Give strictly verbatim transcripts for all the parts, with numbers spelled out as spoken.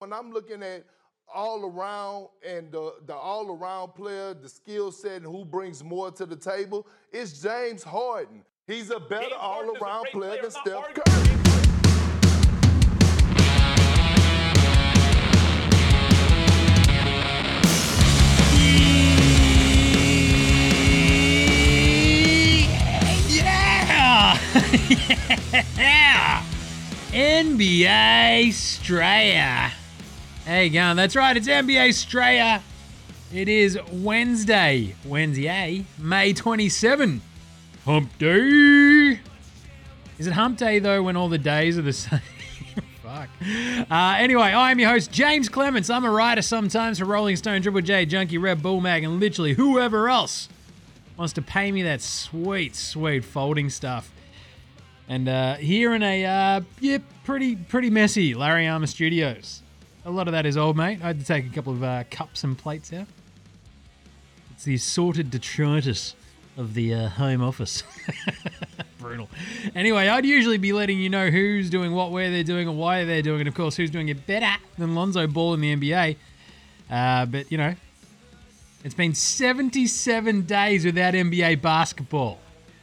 when I'm looking at all around and the, the all around player, the skill set, and who brings more to the table, it's James Harden. He's a better all around player, player than Steph Curry. Yeah! N B A Straya. How you going? That's right, it's N B A Straya. It is Wednesday, Wednesday, May twenty-seventh. Hump Day. Is it Hump Day, though, when all the days are the same? Fuck. Uh, anyway, I am your host, James Clements. I'm a writer sometimes for Rolling Stone, Triple J, Junkie, Red Bull Mag, and literally whoever else wants to pay me that sweet, sweet folding stuff. And uh, here in a, uh, yeah, pretty pretty messy Larry Armour Studios. A lot of that is old, mate. I had to take a couple of uh, cups and plates out. It's the assorted detritus of the uh, home office. Brutal. Anyway, I'd usually be letting you know who's doing what, where they're doing it, why they're doing it, and of course, who's doing it better than Lonzo Ball in the N B A. Uh, but, you know, it's been seventy-seven days without N B A basketball.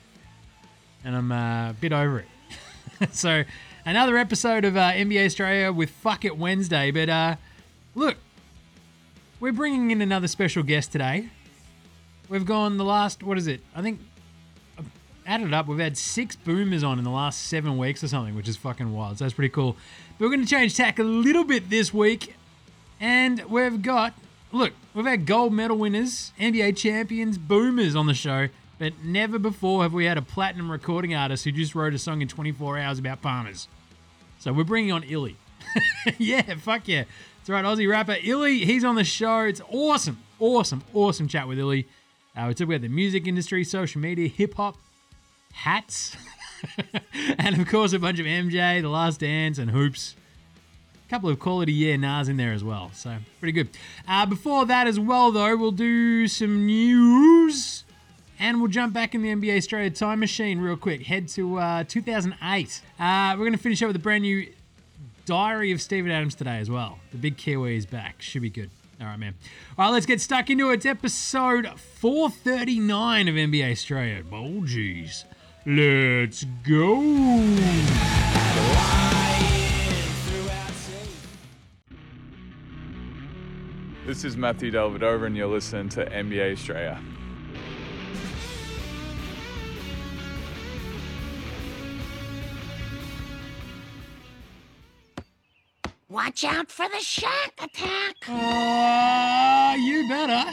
And I'm uh, a bit over it. So, another episode of uh, N B A Australia with Fuck It Wednesday. But, uh, look, we're bringing in another special guest today. We've gone the last, what is it? I think, I've added it up, we've had six boomers on in the last seven weeks or something, which is fucking wild. So, that's pretty cool. But we're going to change tack a little bit this week. And we've got, look, we've had gold medal winners, N B A champions, boomers on the show. But never before have we had a platinum recording artist who just wrote a song in twenty-four hours about Palmers. So we're bringing on Illy. Yeah, fuck yeah. That's right, Aussie rapper Illy. He's on the show. It's awesome, awesome, awesome chat with Illy. Uh, we talk about the music industry, social media, hip-hop, hats, and of course a bunch of M J, The Last Dance, and hoops. A couple of quality yeah nahs in there as well. So pretty good. Uh, before that as well, though, we'll do some news. And we'll jump back in the N B A Australia time machine real quick. Head to uh, two thousand eight. Uh, we're going to finish up with a brand new Diary of Steven Adams today as well. The big Kiwi is back. Should be good. All right, man. All right, let's get stuck into it. It's episode four thirty-nine of N B A Australia. Oh, geez. Let's go. This is Matthew Delvedova, and you're listening to N B A Australia. Watch out for the Shaq attack. Uh, you better.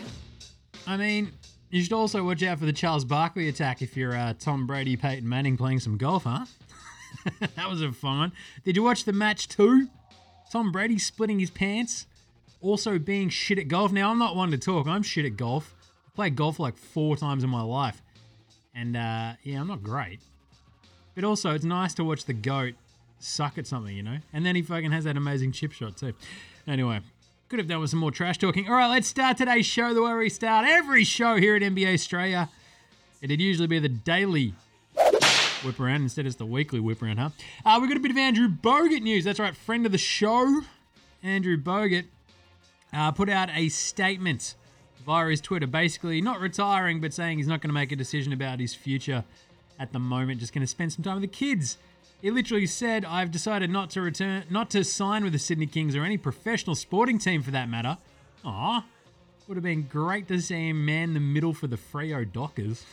I mean, you should also watch out for the Charles Barkley attack if you're uh, Tom Brady, Peyton Manning playing some golf, huh? That was a fun one. Did you watch the match too? Tom Brady splitting his pants. Also being shit at golf. Now, I'm not one to talk. I'm shit at golf. I played golf like four times in my life. And, uh, yeah, I'm not great. But also, it's nice to watch the GOAT suck at something, you know? And then he fucking has that amazing chip shot too. Anyway, could have done with some more trash talking. All right, let's start today's show the way we start every show here at N B A Australia. It'd usually be the daily whip around. Instead, it's the weekly whip around, huh? Uh, we've got a bit of Andrew Bogut news. That's right, friend of the show, Andrew Bogut, uh, put out a statement via his Twitter, basically not retiring, but saying he's not going to make a decision about his future at the moment, just going to spend some time with the kids. He literally said, I've decided not to return, not to sign with the Sydney Kings or any professional sporting team for that matter. Aw, would have been great to see him man the middle for the Freo Dockers.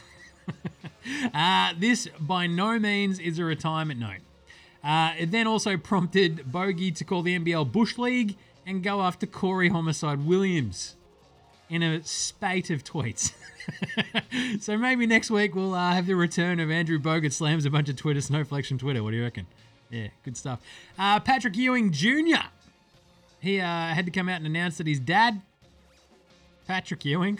uh, this by no means is a retirement note. Uh, it then also prompted Bogey to call the N B L Bush League and go after Corey Homicide Williams in a spate of tweets. So maybe next week we'll uh, have the return of Andrew Bogut slams a bunch of Twitter snowflakes from Twitter. What do you reckon? Yeah, good stuff. Uh, Patrick Ewing Junior He uh, had to come out and announce that his dad, Patrick Ewing,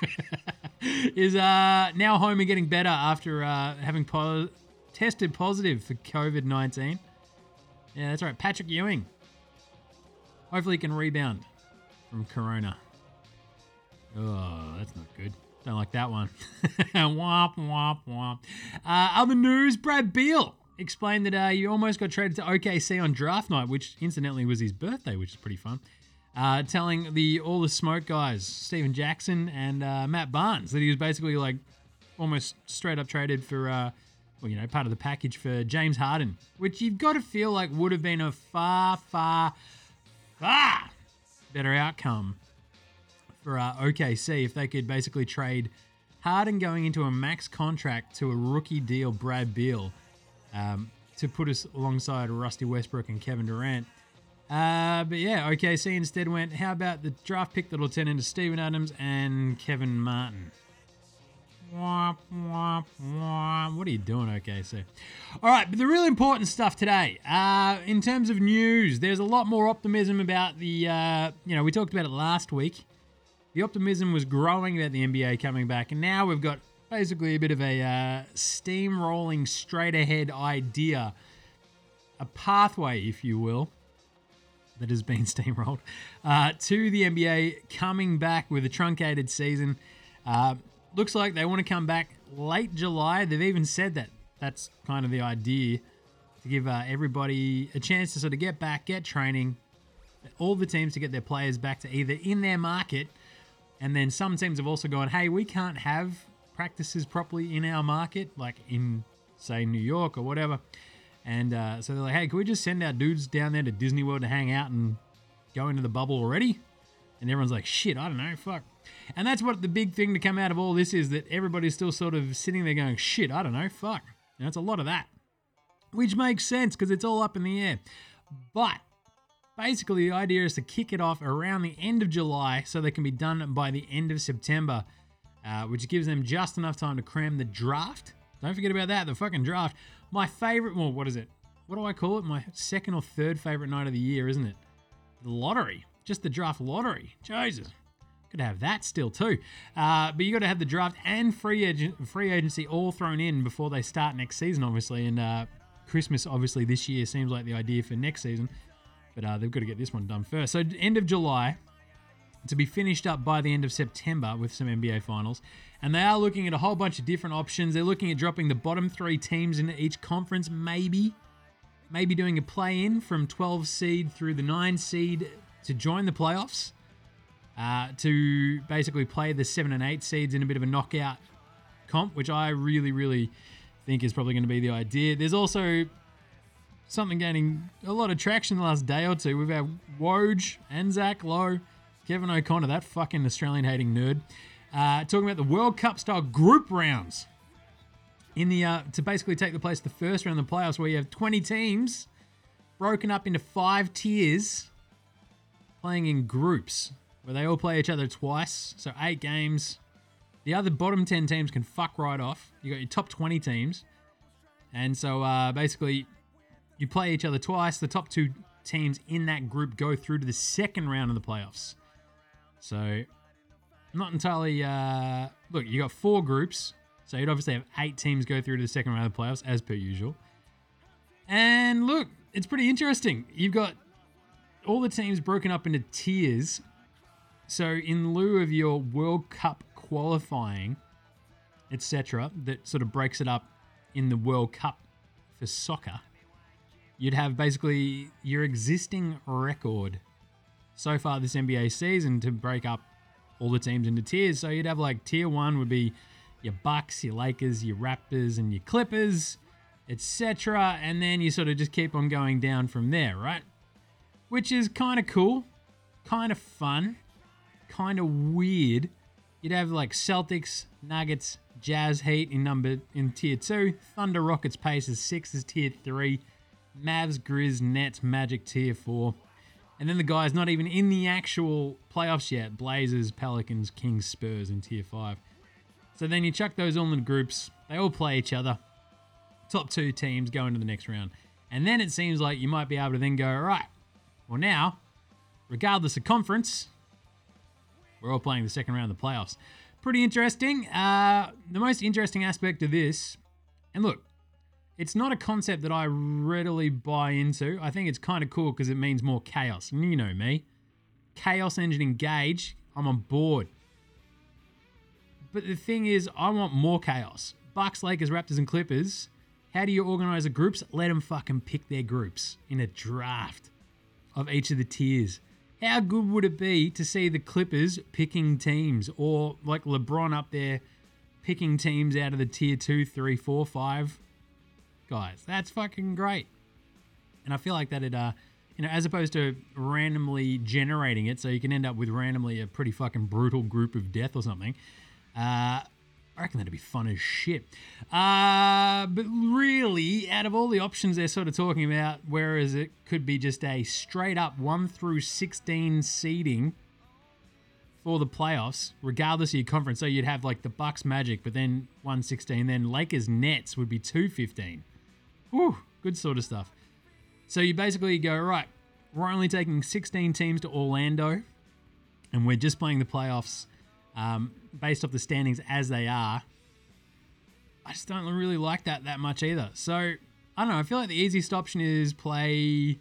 is uh, now home and getting better after uh, having po- tested positive for covid nineteen. Yeah, that's right. Patrick Ewing. Hopefully he can rebound from corona. Oh, that's not good. Don't like that one. Womp, womp, womp. Uh, other news, Brad Beal explained that uh, he almost got traded to O K C on draft night, which incidentally was his birthday, which is pretty fun. Uh, telling the all the smoke guys, Steven Jackson and uh, Matt Barnes, that he was basically like almost straight up traded for, uh, well, you know, part of the package for James Harden, which you've got to feel like would have been a far, far, far better outcome for uh, O K C if they could basically trade Harden going into a max contract to a rookie deal, Brad Beal, um, to put us alongside Rusty Westbrook and Kevin Durant. Uh, but yeah, O K C instead went, how about the draft pick that'll turn into Steven Adams and Kevin Martin? Wah, wah, wah. What are you doing, O K C? All right, but the really important stuff today, uh, in terms of news, there's a lot more optimism about the, uh, you know, we talked about it last week. The optimism was growing about the N B A coming back, and now we've got basically a bit of a uh, steamrolling straight ahead idea, a pathway, if you will, that has been steamrolled uh, to the N B A coming back with a truncated season. Uh, looks like they want to come back late July. They've even said that that's kind of the idea, to give uh, everybody a chance to sort of get back, get training, all the teams to get their players back to either in their market. And then some teams have also gone, hey, we can't have practices properly in our market, like in, say, New York or whatever. And uh, so they're like, hey, can we just send our dudes down there to Disney World to hang out and go into the bubble already? And everyone's like, shit, I don't know, fuck. And that's what the big thing to come out of all this is, that everybody's still sort of sitting there going, shit, I don't know, fuck. And it's a lot of that, which makes sense because it's all up in the air. But basically, the idea is to kick it off around the end of July so they can be done by the end of September, uh, which gives them just enough time to cram the draft. Don't forget about that, the fucking draft. My favorite, well, what is it? What do I call it? My second or third favorite night of the year, isn't it? The lottery. Just the draft lottery. Jesus. Could have that still too. Uh, but you got to have the draft and free agent, free agency all thrown in before they start next season, obviously. And uh, Christmas, obviously, this year seems like the idea for next season. But uh, they've got to get this one done first. So end of July, to be finished up by the end of September with some N B A finals. And they are looking at a whole bunch of different options. They're looking at dropping the bottom three teams into each conference, maybe. Maybe doing a play-in from twelve seed through the nine seed to join the playoffs. Uh, to basically play the seven and eight seeds in a bit of a knockout comp, which I really, really think is probably going to be the idea. There's also something gaining a lot of traction the last day or two. We've had Woj and Zach Lowe, Kevin O'Connor, that fucking Australian-hating nerd, uh, talking about the World Cup-style group rounds in the uh, to basically take the place of the first round of the playoffs, where you have twenty teams broken up into five tiers playing in groups where they all play each other twice, so eight games. The other bottom ten teams can fuck right off. You got your top twenty teams, and so uh, basically you play each other twice. The top two teams in that group go through to the second round of the playoffs. So, not entirely... Uh, look, you got four groups, so you'd obviously have eight teams go through to the second round of the playoffs, as per usual. And look, it's pretty interesting. You've got all the teams broken up into tiers. So, in lieu of your World Cup qualifying, et cetera, that sort of breaks it up in the World Cup for soccer, you'd have basically your existing record so far this N B A season to break up all the teams into tiers. So you'd have like tier one would be your Bucks, your Lakers, your Raptors, and your Clippers, et cetera. And then you sort of just keep on going down from there, right? Which is kind of cool, kind of fun, kind of weird. You'd have like Celtics, Nuggets, Jazz, Heat in number in tier two, Thunder, Rockets, Pacers, Sixers tier three, Mavs, Grizz, Nets, Magic tier four. And then the guys not even in the actual playoffs yet, Blazers, Pelicans, Kings, Spurs in tier five. So then you chuck those all in groups. They all play each other. Top two teams go into the next round. And then it seems like you might be able to then go, all right, well now, regardless of conference, we're all playing the second round of the playoffs. Pretty interesting. Uh, the most interesting aspect of this, and look, it's not a concept that I readily buy into. I think it's kind of cool because it means more chaos. And you know me. Chaos engine engage. I'm on board. But the thing is, I want more chaos. Bucks, Lakers, Raptors, and Clippers How do you organize the groups? Let them fucking pick their groups in a draft of each of the tiers. How good would it be to see the Clippers picking teams, or like LeBron up there picking teams out of the tier two, three, four, five guys? That's fucking great. And I feel like that it, uh, you know, as opposed to randomly generating it, so you can end up with randomly a pretty fucking brutal group of death or something. Uh, I reckon that'd be fun as shit. Uh, but really, out of all the options they're sort of talking about, whereas it could be just a straight up one through sixteen seeding for the playoffs, regardless of your conference. So you'd have like the Bucks Magic, but then one sixteen, then Lakers Nets would be two fifteen. Whew, good sort of stuff. So you basically go, right, we're only taking sixteen teams to Orlando, and we're just playing the playoffs um, based off the standings as they are. I just don't really like that that much either. So, I don't know. I feel like the easiest option is play,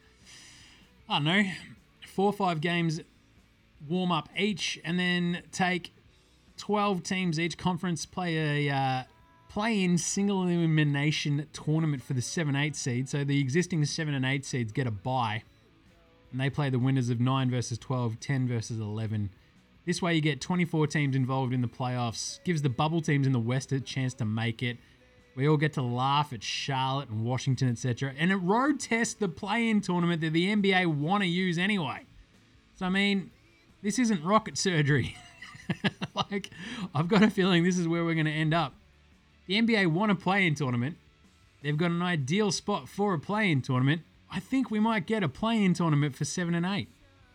I don't know, four or five games, warm up each, and then take twelve teams each conference, play a uh, play-in single elimination tournament for the seven eight seed. So the existing seven and eight seeds get a bye, and they play the winners of nine versus twelve, ten versus eleven. This way you get twenty-four teams involved in the playoffs, gives the bubble teams in the West a chance to make it. We all get to laugh at Charlotte and Washington, et cetera. And it road tests the play-in tournament that the N B A want to use anyway. So, I mean, this isn't rocket surgery. Like, I've got a feeling this is where we're going to end up. The N B A want a play-in tournament. They've got an ideal spot for a play-in tournament. I think we might get a play-in tournament for seven and eight.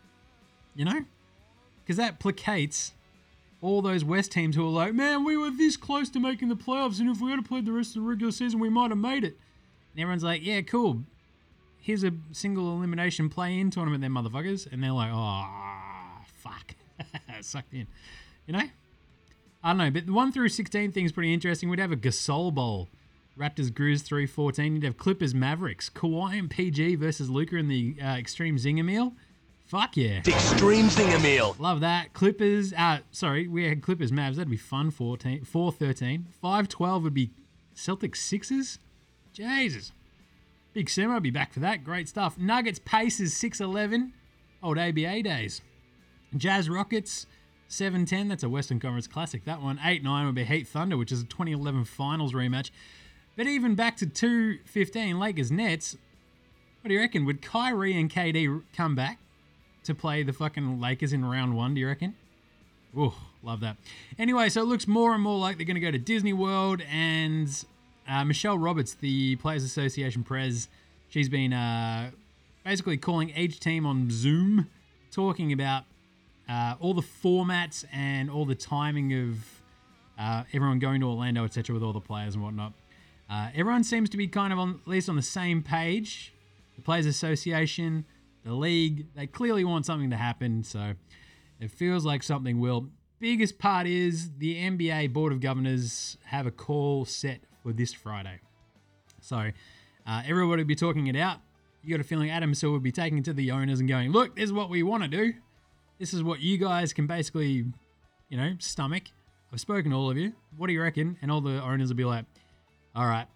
You know? Because that placates all those West teams who are like, man, we were this close to making the playoffs, and if we had played the rest of the regular season, we might have made it. And everyone's like, yeah, cool. Here's a single elimination play-in tournament then, motherfuckers. And they're like, oh, fuck. Sucked in. You know? I don't know, but the one through sixteen thing's pretty interesting. We'd have a Gasol Bowl. Raptors Grizz three fourteen. You'd have Clippers Mavericks. Kawhi and P G versus Luka in the uh, Extreme Zinger Meal. Fuck yeah. Extreme Zinger Meal. Love that. Clippers, uh, sorry, we had Clippers Mavs. That'd be fun. fourteen, four thirteen. five twelve would be Celtics Sixers. Jesus. Big Simo would be back for that. Great stuff. Nuggets Pacers six eleven. Old A B A days. Jazz Rockets seven ten. That's a Western Conference classic. That one. eight nine would be Heat Thunder, which is a twenty eleven finals rematch. But even back to two fifteen, Lakers Nets. What do you reckon? Would Kyrie and K D come back to play the fucking Lakers in round one, do you reckon? Ooh, love that. Anyway, so it looks more and more like they're going to go to Disney World, and uh, Michelle Roberts, the Players Association prez, she's been uh, basically calling each team on Zoom, talking about uh, all the formats and all the timing of uh, everyone going to Orlando, et cetera, with all the players and whatnot. Uh, everyone seems to be kind of on, at least on the same page. The Players Association, the league, they clearly want something to happen, so it feels like something will. Biggest part is the N B A Board of Governors have a call set for this Friday. So uh, everybody will be talking it out. You got a feeling Adam Silver will be taking it to the owners and going, look, this is what we want to do. This is what you guys can basically, you know, stomach. I've spoken to all of you. What do you reckon? And all the owners will be like, all right.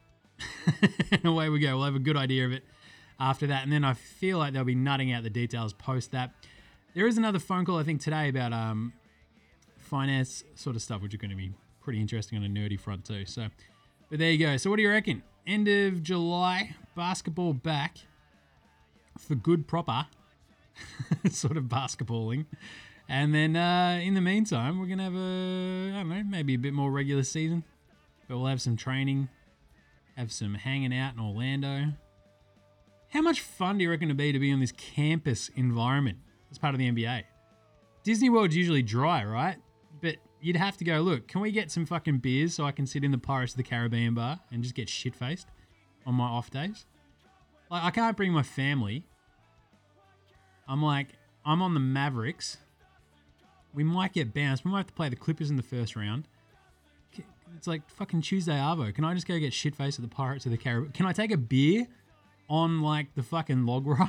And away we go. We'll have a good idea of it after that. And then I feel like they'll be nutting out the details post that. There is another phone call, I think, today about um, finance sort of stuff, which is going to be pretty interesting on a nerdy front too. So, but there you go. So what do you reckon? End of July, basketball back for good proper sort of basketballing. And then uh, in the meantime, we're going to have a, I don't know, maybe a bit more regular season. But we'll have some training, have some hanging out in Orlando. How much fun do you reckon it'd be to be on this campus environment as part of the N B A? Disney World's usually dry, right? But you'd have to go, look, can we get some fucking beers so I can sit in the Pirates of the Caribbean bar and just get shit-faced on my off days? Like, I can't bring my family. I'm like, I'm on the Mavericks. We might get bounced. We might have to play the Clippers in the first round. It's like fucking Tuesday Arvo. Can I just go get shit-faced at the Pirates of the Caribbean? Can I take a beer on, like, the fucking log ride?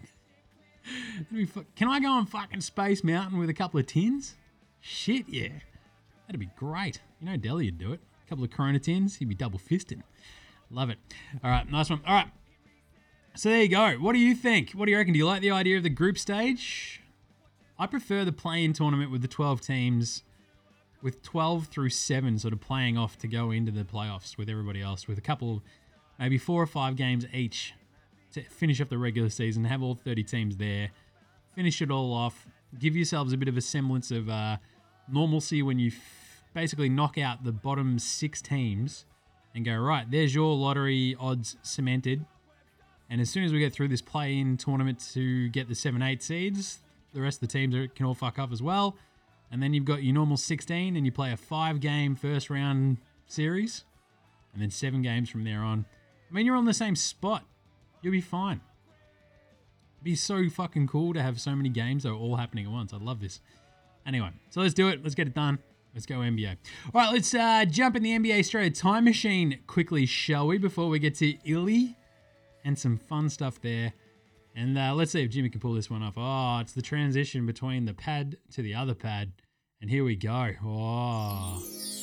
Can I go on fucking Space Mountain with a couple of tins? Shit, yeah. That'd be great. You know Deli would do it. A couple of Corona tins, he'd be double-fisting. Love it. All right, nice one. All right. So there you go. What do you think? What do you reckon? Do you like the idea of the group stage? I prefer the play-in tournament with the twelve teams, with twelve through seven sort of playing off to go into the playoffs with everybody else, with a couple, maybe four or five games each to finish up the regular season, have all thirty teams there, finish it all off, give yourselves a bit of a semblance of uh, normalcy when you f- basically knock out the bottom six teams and go, right, there's your lottery odds cemented. And as soon as we get through this play-in tournament to get the seven eight seeds, the rest of the teams are, can all fuck up as well. And then you've got your normal sixteen and you play a five-game first-round series and then seven games from there on. I mean, you're on the same spot. You'll be fine. It'd be so fucking cool to have so many games that are all happening at once. I love this. Anyway, so let's do it. Let's get it done. Let's go N B A. All right, let's uh, jump in the N B A Australia time machine quickly, shall we, before we get to Illy and some fun stuff there. And uh, let's see if Jimmy can pull this one off. Oh, it's the transition between the pad to the other pad. And here we go. Oh.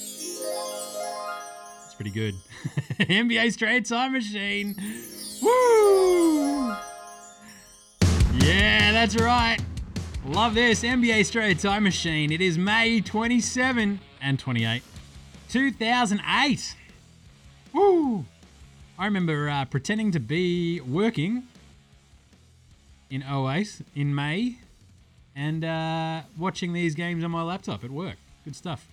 It's pretty good. N B A Straight Time Machine. Woo! Yeah, that's right. Love this. N B A Straight Time Machine. It is May twenty-seventh and twenty-eighth, two thousand eight. Woo! I remember uh, pretending to be working in oh eight in May and uh, watching these games on my laptop at work. Good stuff.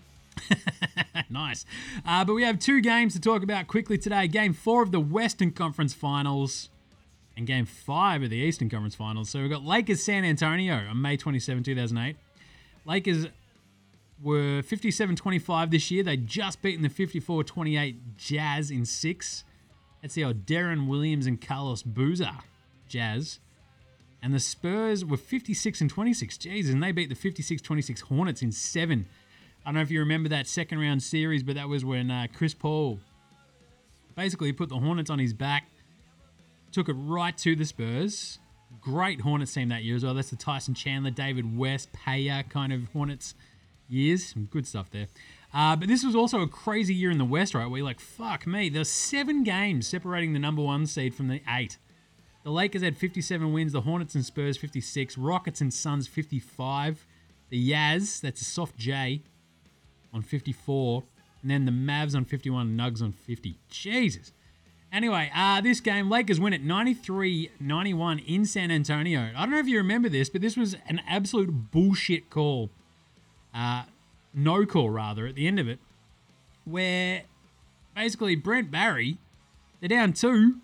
Nice. Uh, but we have two games to talk about quickly today. Game four of the Western Conference Finals and Game five of the Eastern Conference Finals. So we've got Lakers San Antonio on May twenty-seventh, two thousand eight. Lakers were fifty-seven twenty-five this year. They'd just beaten the fifty-four twenty-eight Jazz in six. That's the old Deron Williams and Carlos Boozer Jazz. And the Spurs were fifty-six and twenty-six. Jesus, and they beat the fifty-six twenty-six Hornets in seven. I don't know if you remember that second round series, but that was when uh, Chris Paul basically put the Hornets on his back, took it right to the Spurs. Great Hornets team that year as well. That's the Tyson Chandler, David West, Payer kind of Hornets years. Some good stuff there. Uh, but this was also a crazy year in the West, right? Where you're like, fuck me. There's seven games separating the number one seed from the eight. The Lakers had fifty-seven wins. The Hornets and Spurs, fifty-six. Rockets and Suns, fifty-five. The Yaz, that's a soft J, on fifty-four. And then the Mavs on fifty-one, Nugs on fifty. Jesus. Anyway, uh, this game, Lakers win at ninety-three ninety-one in San Antonio. I don't know if you remember this, but this was an absolute bullshit call. Uh, no call, rather, at the end of it, where basically Brent Barry, they're down two,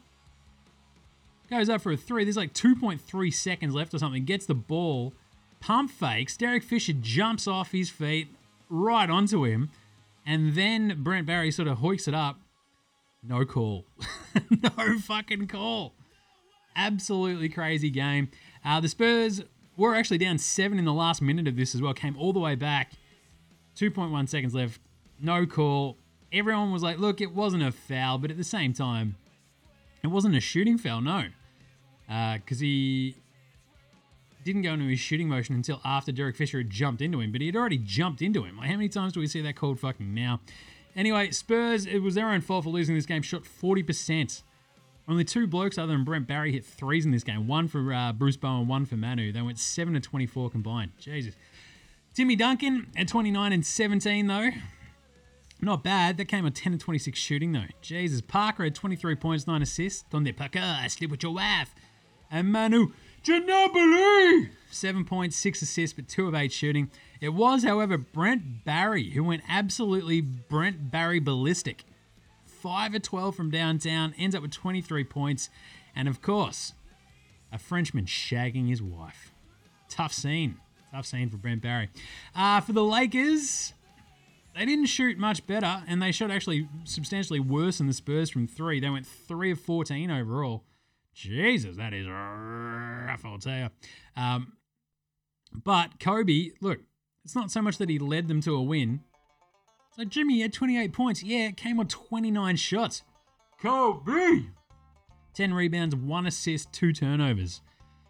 goes up for a three. There's like two point three seconds left or something, gets the ball, pump fakes. Derek Fisher jumps off his feet right onto him, and then Brent Barry sort of hoiks it up. No call. No fucking call. Absolutely crazy game. Uh, the Spurs were actually down seven in the last minute of this as well. Came all the way back. two point one seconds left. No call. Everyone was like, look, it wasn't a foul, but at the same time, it wasn't a shooting foul, no. Because uh, he didn't go into his shooting motion until after Derek Fisher had jumped into him, but he had already jumped into him. Like, how many times do we see that called fucking now? Anyway, Spurs, it was their own fault for losing this game, shot forty percent. Only two blokes other than Brent Barry hit threes in this game. One for uh, Bruce Bowen, one for Manu. They went seven to twenty-four combined. Jesus. Timmy Duncan at twenty-nine and seventeen, though. Not bad. That came on ten and twenty-six shooting, though. Jesus. Parker had twenty-three points, nine assists. Donde Parker, sleep with your wife. And Manu Ginobili, seven points, six assists, but two of eight shooting. It was, however, Brent Barry who went absolutely Brent Barry ballistic. five of twelve from downtown, ends up with twenty-three points. And, of course, a Frenchman shagging his wife. Tough scene. Tough scene for Brent Barry. Uh, for the Lakers, they didn't shoot much better, and they shot actually substantially worse than the Spurs from three. They went three of fourteen overall. Jesus, that is rough, I'll tell you. Um, but Kobe, look, it's not so much that he led them to a win. It's like, Jimmy had twenty-eight points. Yeah, it came on twenty-nine shots. Kobe! ten rebounds, one assist, two turnovers.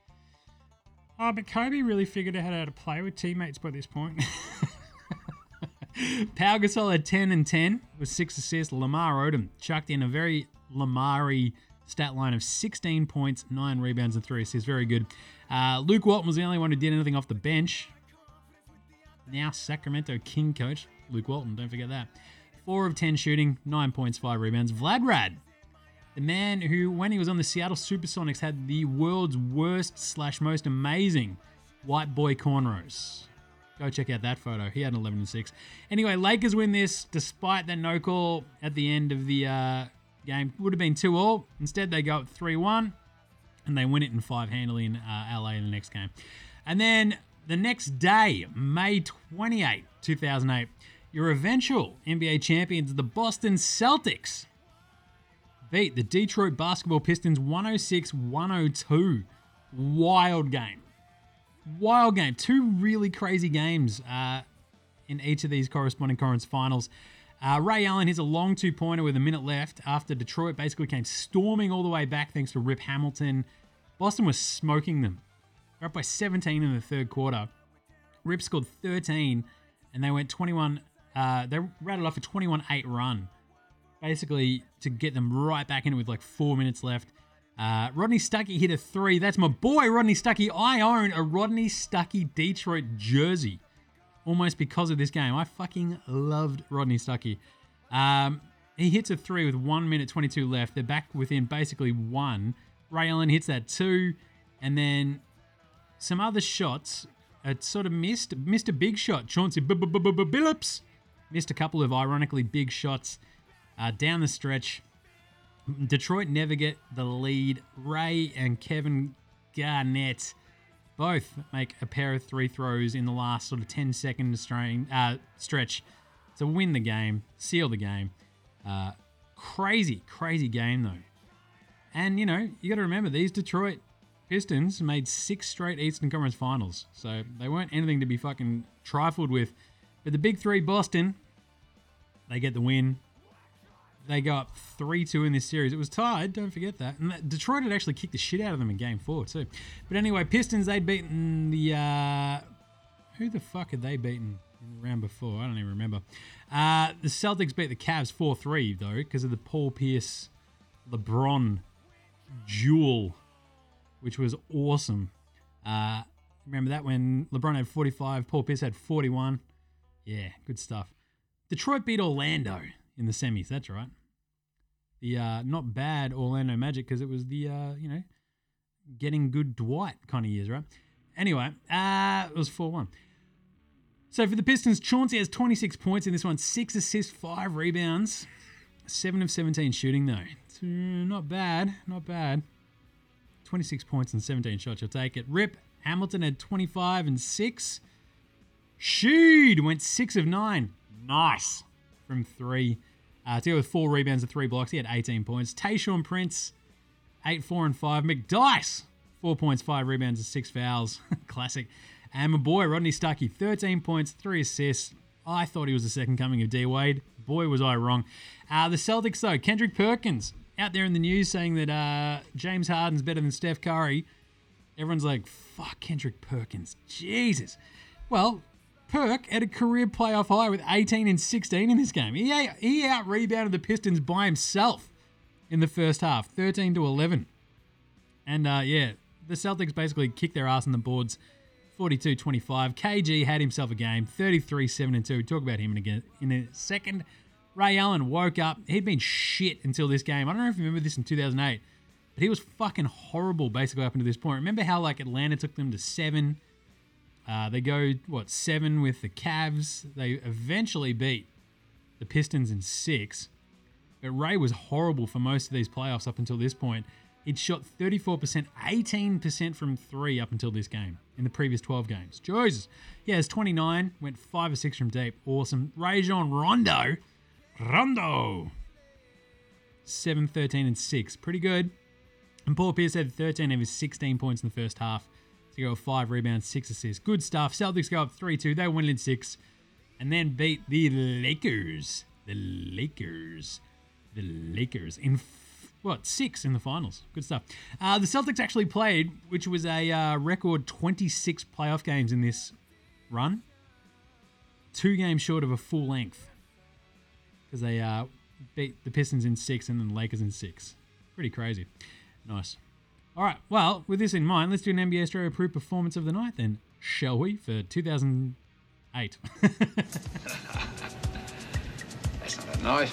Oh, but Kobe really figured out how to play with teammates by this point. Pau Gasol had ten and ten with six assists. Lamar Odom chucked in a very Lamari stat line of sixteen points, nine rebounds, and three assists. Very good. Uh, Luke Walton was the only one who did anything off the bench. Now Sacramento King coach, Luke Walton, don't forget that. four of ten shooting, nine points, five rebounds. Vlad Rad, the man who, when he was on the Seattle Supersonics, had the world's worst slash most amazing white boy cornrows. Go check out that photo. He had an eleven and six. Anyway, Lakers win this despite that no call at the end of the uh, game. Would have been two all. Instead, they go up three one, and they win it in five handily in uh, L A in the next game. And then the next day, May twenty-eighth, two thousand eight, your eventual N B A champions, the Boston Celtics, beat the Detroit Basketball Pistons one oh six one oh two. Wild game. Wild game. Two really crazy games uh, in each of these corresponding conference finals. Uh, Ray Allen hits a long two-pointer with a minute left after Detroit basically came storming all the way back thanks to Rip Hamilton. Boston was smoking them. They're up by seventeen in the third quarter. Rip scored thirteen, and they went twenty-one. Uh, they rattled off a twenty-one eight run, basically to get them right back in it with like four minutes left. Uh, Rodney Stuckey hit a three. That's my boy, Rodney Stuckey. I own a Rodney Stuckey Detroit jersey almost because of this game. I fucking loved Rodney Stuckey. Um, he hits a three with one minute twenty-two left. They're back within basically one. Ray Allen hits that two, and then some other shots. It sort of missed. Missed a big shot. Chauncey Billups missed a couple of ironically big shots uh, down the stretch. Detroit never get the lead. Ray and Kevin Garnett both make a pair of three throws in the last sort of ten second strain, uh, stretch to win the game, seal the game. Uh, crazy, crazy game though. And, you know, you got to remember, these Detroit Pistons made six straight Eastern Conference Finals, so they weren't anything to be fucking trifled with. But the big three, Boston, they get the win. They go up three two in this series. It was tied, don't forget that. And that, Detroit had actually kicked the shit out of them in game four, too. But anyway, Pistons, they'd beaten the... Uh, who the fuck had they beaten in the round before? I don't even remember. Uh, the Celtics beat the Cavs four three, though, because of the Paul Pierce, LeBron duel, which was awesome. Uh, remember that when LeBron had forty-five, Paul Pierce had forty-one. Yeah, good stuff. Detroit beat Orlando in the semis, that's right. The uh, not bad Orlando Magic, because it was the, uh, you know, getting good Dwight kind of years, right? Anyway, uh, it was four one. So for the Pistons, Chauncey has twenty-six points in this one, six assists, five rebounds, seven of seventeen shooting though. It's, uh, not bad, not bad. twenty-six points and seventeen shots, you'll take it. Rip Hamilton had twenty-five and six. Sheed went six of nine. Nice. From three. Uh, to go with four rebounds and three blocks, he had eighteen points. Tayshaun Prince, eight, four, and five. McDyess, four points, five rebounds, and six fouls. Classic. And my boy, Rodney Stuckey, thirteen points, three assists. I thought he was the second coming of D-Wade. Boy, was I wrong. Uh, the Celtics, though, Kendrick Perkins, out there in the news saying that uh, James Harden's better than Steph Curry. Everyone's like, fuck Kendrick Perkins. Jesus. Well, Perk had a career playoff high with eighteen and sixteen in this game. He, he out-rebounded the Pistons by himself in the first half, thirteen to eleven. And, uh, yeah, the Celtics basically kicked their ass on the boards, forty-two twenty-five. K G had himself a game, thirty-three seven and two. We'll talk about him in a, in a second. Ray Allen woke up. He'd been shit until this game. I don't know if you remember this in two thousand eight, but he was fucking horrible basically up until this point. Remember how, like, Atlanta took them to seven? Uh, they go, what, seven with the Cavs. They eventually beat the Pistons in six. But Ray was horrible for most of these playoffs up until this point. He'd shot thirty-four percent, eighteen percent from three up until this game in the previous twelve games. Jesus. He has twenty-nine, went five or six from deep. Awesome. Rajon Rondo. Rondo. seven, thirteen, and six. Pretty good. And Paul Pierce had thirteen of his sixteen points in the first half. To go with five rebounds, six assists. Good stuff. Celtics go up three two. They win in six. And then beat the Lakers. The Lakers. The Lakers in, f- what, six in the finals. Good stuff. Uh, the Celtics actually played, which was a uh, record twenty-six playoff games in this run. Two games short of a full length. Because they uh, beat the Pistons in six and then the Lakers in six. Pretty crazy. Nice. All right, well, with this in mind, let's do an N B A Australia approved performance of the night then, shall we, for two thousand eight. That's not a knife.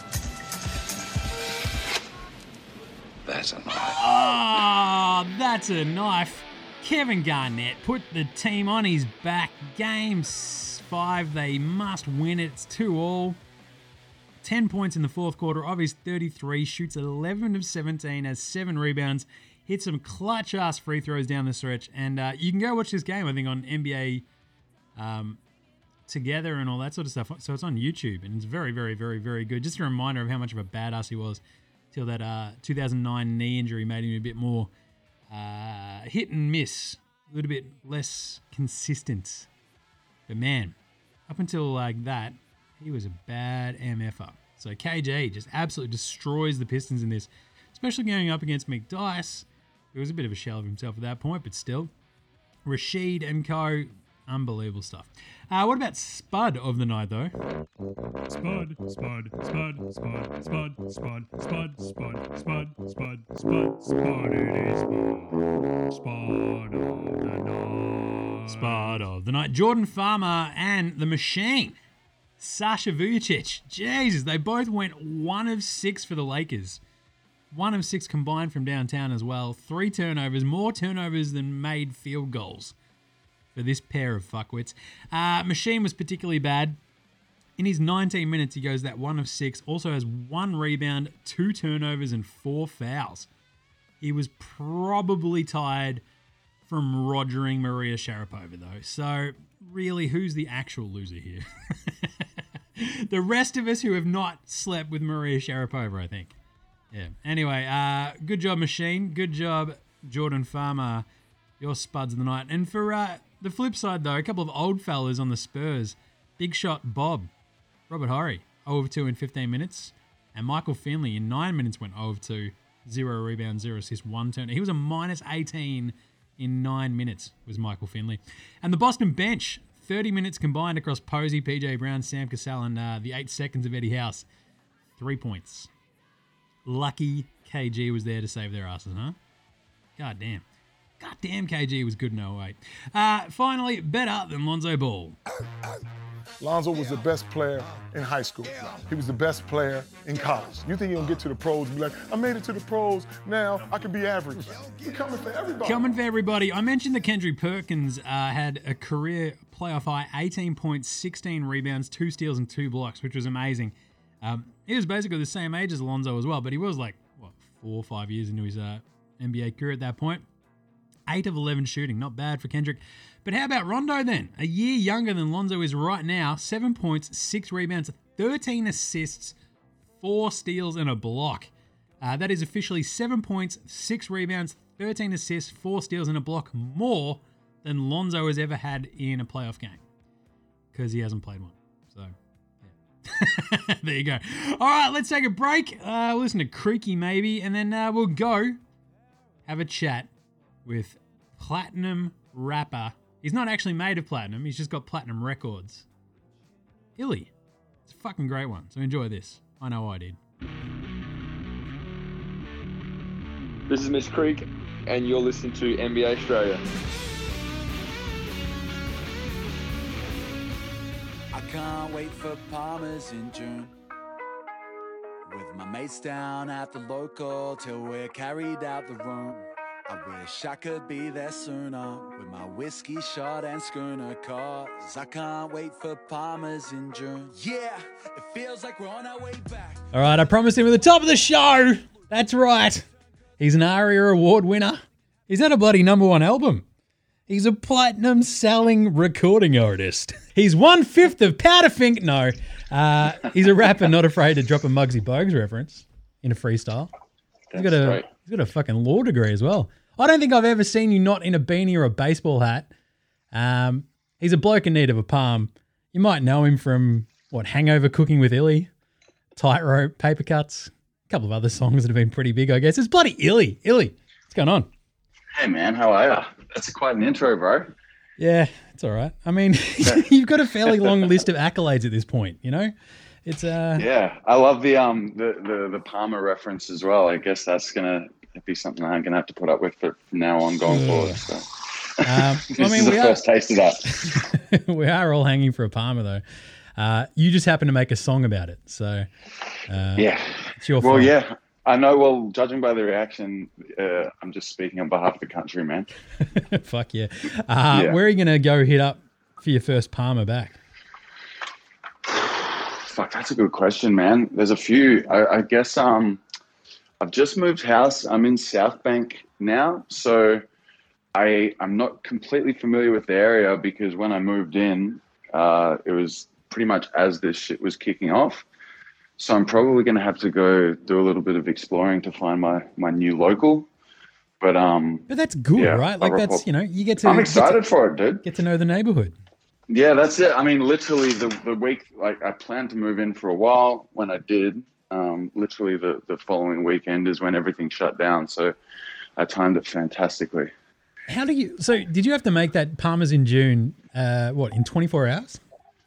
That's a knife. Oh, that's a knife. Kevin Garnett put the team on his back. Game five, they must win it. It's two all. ten points in the fourth quarter of his thirty-three. Shoots eleven of seventeen, has seven rebounds. Hit some clutch-ass free throws down the stretch. And uh, you can go watch this game, I think, on N B A um, Together and all that sort of stuff. So it's on YouTube, and it's very, very, very, very good. Just a reminder of how much of a badass he was till that uh, two thousand nine knee injury made him a bit more uh, hit and miss, a little bit less consistent. But man, up until like that, he was a bad M F R. So K G just absolutely destroys the Pistons in this, especially going up against McDyess, who was a bit of a shell of himself at that point, but still. Rashid and co, unbelievable stuff. Uh, what about Spud of the night, though? Spud, Spud, Spud, Spud, Spud, Spud, Spud, Spud, Spud, Spud, Spud, Spud, it is Spud, Spud of the night. Spud of the night. Jordan Farmer and the Machine, Sasha Vujacic. Jesus, they both went one of six for the Lakers. One of six combined from downtown as well. Three turnovers, more turnovers than made field goals for this pair of fuckwits. Uh, Machine was particularly bad. In his nineteen minutes, he goes that one of six. Also has one rebound, two turnovers, and four fouls. He was probably tired from rogering Maria Sharapova, though. So, really, who's the actual loser here? The rest of us who have not slept with Maria Sharapova, I think. Yeah. Anyway, uh, good job, Machine. Good job, Jordan Farmer. Your Spuds of the night. And for uh, the flip side, though, a couple of old fellas on the Spurs. Big shot Bob. Robert Horry, zero of two in fifteen minutes. And Michael Finley in nine minutes went zero of two. Zero rebounds, zero assists, one turn. He was a minus eighteen in nine minutes, was Michael Finley. And the Boston bench, thirty minutes combined across Posey, P J Brown, Sam Cassell, and uh, the eight seconds of Eddie House. Three points. Lucky K G was there to save their asses, huh? God damn. God damn, K G was good in oh eight. Uh, finally, better than Lonzo Ball. Lonzo was the best player in high school. He was the best player in college. You think he'll get to the pros and be like, I made it to the pros, now I can be average. He's coming for everybody. Coming for everybody. I mentioned that Kendrick Perkins uh, had a career playoff high, eighteen points, sixteen rebounds, two steals, and two blocks, which was amazing. Um, he was basically the same age as Alonzo as well, but he was like, what, four or five years into his uh, N B A career at that point. eight of eleven shooting, not bad for Kendrick. But how about Rondo then? A year younger than Lonzo is right now. Seven points, six rebounds, thirteen assists, four steals, and a block. Uh, that is officially seven points, six rebounds, thirteen assists, four steals, and a block more than Lonzo has ever had in a playoff game. Because he hasn't played one. So, yeah. There you go. All right, let's take a break. Uh, we'll listen to Creaky maybe, and then uh, we'll go have a chat with platinum rapper. He's not actually made of platinum. He's just got platinum records. Illy. It's a fucking great one. So enjoy this. I know I did. This is Miss Creek, and you're listening to N B A Australia. I can't wait for Palmer's in June. With my mates down at the local till we're carried out the room. I wish I could be there sooner with my whiskey shot and schooner, cause I can't wait for Palmer's in June. Yeah, it feels like we're on our way back. All right, I promised him at the top of the show. That's right. He's an ARIA award winner. He's had a bloody number one album. He's a platinum selling recording artist. He's one fifth of Powderfink. No, uh, he's a rapper not afraid to drop a Muggsy Bogues reference in a freestyle. He's got a, he's got a fucking law degree as well. I don't think I've ever seen you not in a beanie or a baseball hat. Um, he's a bloke in need of a palm. You might know him from, what, Hangover Cooking with Illy, Tightrope, Paper Cuts, a couple of other songs that have been pretty big, I guess. It's bloody Illy. Illy, what's going on? Hey, man, how are you? That's a quite an intro, bro. Yeah, it's all right. I mean, you've got a fairly long list of accolades at this point, you know? It's uh Yeah, I love the um the, the the Palmer reference as well. I guess that's gonna be something I'm gonna have to put up with for, from now on going forward. So um, this I mean, is the we first are, taste of that. we are all hanging for a Palmer though. Uh, you just happen to make a song about it, so uh, yeah, it's your well, fault. yeah, I know. Well, judging by the reaction, uh, I'm just speaking on behalf of the country, man. Fuck yeah. Uh, Yeah. Where are you gonna go hit up for your first Palmer back? Fuck, that's a good question, man. There's a few. I, I guess um, I've just moved house. I'm in South Bank now, so I I'm not completely familiar with the area because when I moved in, uh, it was pretty much as this shit was kicking off. So I'm probably going to have to go do a little bit of exploring to find my my new local. But um, But that's good, yeah, right? Like I'll that's report- you know you get to I'm get excited to, for it, dude. get to know the neighborhood. Yeah, that's it. I mean, literally the, the week, like I planned to move in for a while. When I did, um, literally the, the following weekend is when everything shut down. So I timed it fantastically. How do you? So did you have to make that Palmer's in June? Uh, what in twenty-four hours?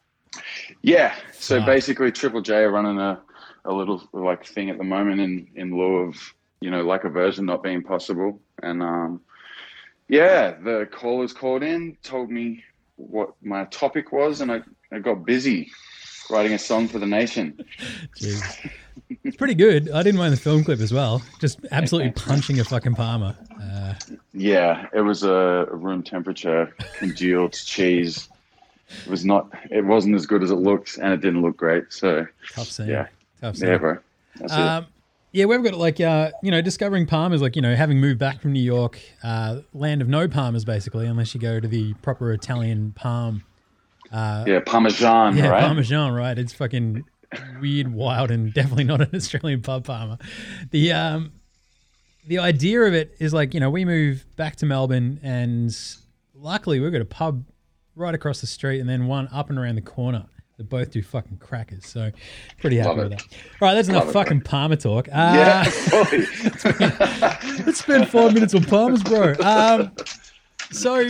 Yeah. So Fuck. basically Triple J are running a, a little like thing at the moment in, in lieu of, you know, like a version not being possible. And um, yeah, the callers called in, told me what my topic was, and I, I got busy writing a song for the nation. Jeez. It's pretty good. I didn't mind the film clip as well. Just absolutely punching a fucking Palmer. Uh, Yeah, it was a room temperature congealed cheese. It was not. It wasn't as good as it looked, and it didn't look great. So tough scene. yeah, Tough scene. yeah, bro. That's Um, yeah, we've got like uh, you know, discovering Palmers, like you know, having moved back from New York, uh, land of no Palmers, basically, unless you go to the proper Italian Palm. Uh, it. Yeah, Parmesan, yeah, right? Parmesan, right? It's fucking weird, wild, and definitely not an Australian pub Palmer. The um, the idea of it is like you know, we move back to Melbourne, and luckily we've got a pub right across the street, and then one up and around the corner. They both do fucking crackers, so pretty happy Love with it. that. All right, that's enough Love it, fucking Palmer talk. Uh, Yeah, fully. Let's spend five minutes on Palmers, bro. Um, so,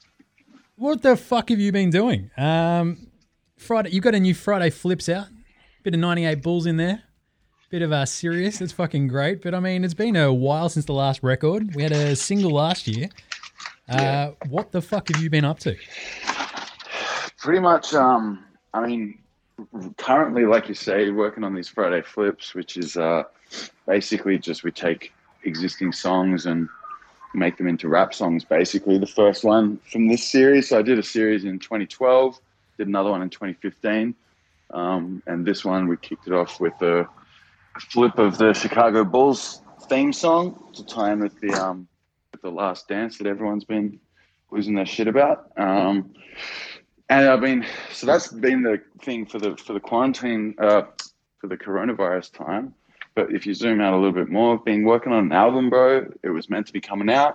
what the fuck have you been doing? Um, Friday, you got a new Friday Flips out. Bit of ninety-eight Bulls in there. Bit of uh, Sirius. That's fucking great. But I mean, it's been a while since the last record. We had a single last year. Uh, Yeah. What the fuck have you been up to? Pretty much. Um, I mean, currently, like you say, working on these Friday Flips, which is uh, basically just we take existing songs and make them into rap songs. Basically, the first one from this series. So I did a series in twenty twelve, did another one in twenty fifteen, um, and this one we kicked it off with a flip of the Chicago Bulls theme song to tie in with the um, with the Last Dance that everyone's been losing their shit about. Um, and I've been so that's been the thing for the for the quarantine uh, for the coronavirus time. But if you zoom out a little bit more, I've been working on an album, bro. It was meant to be coming out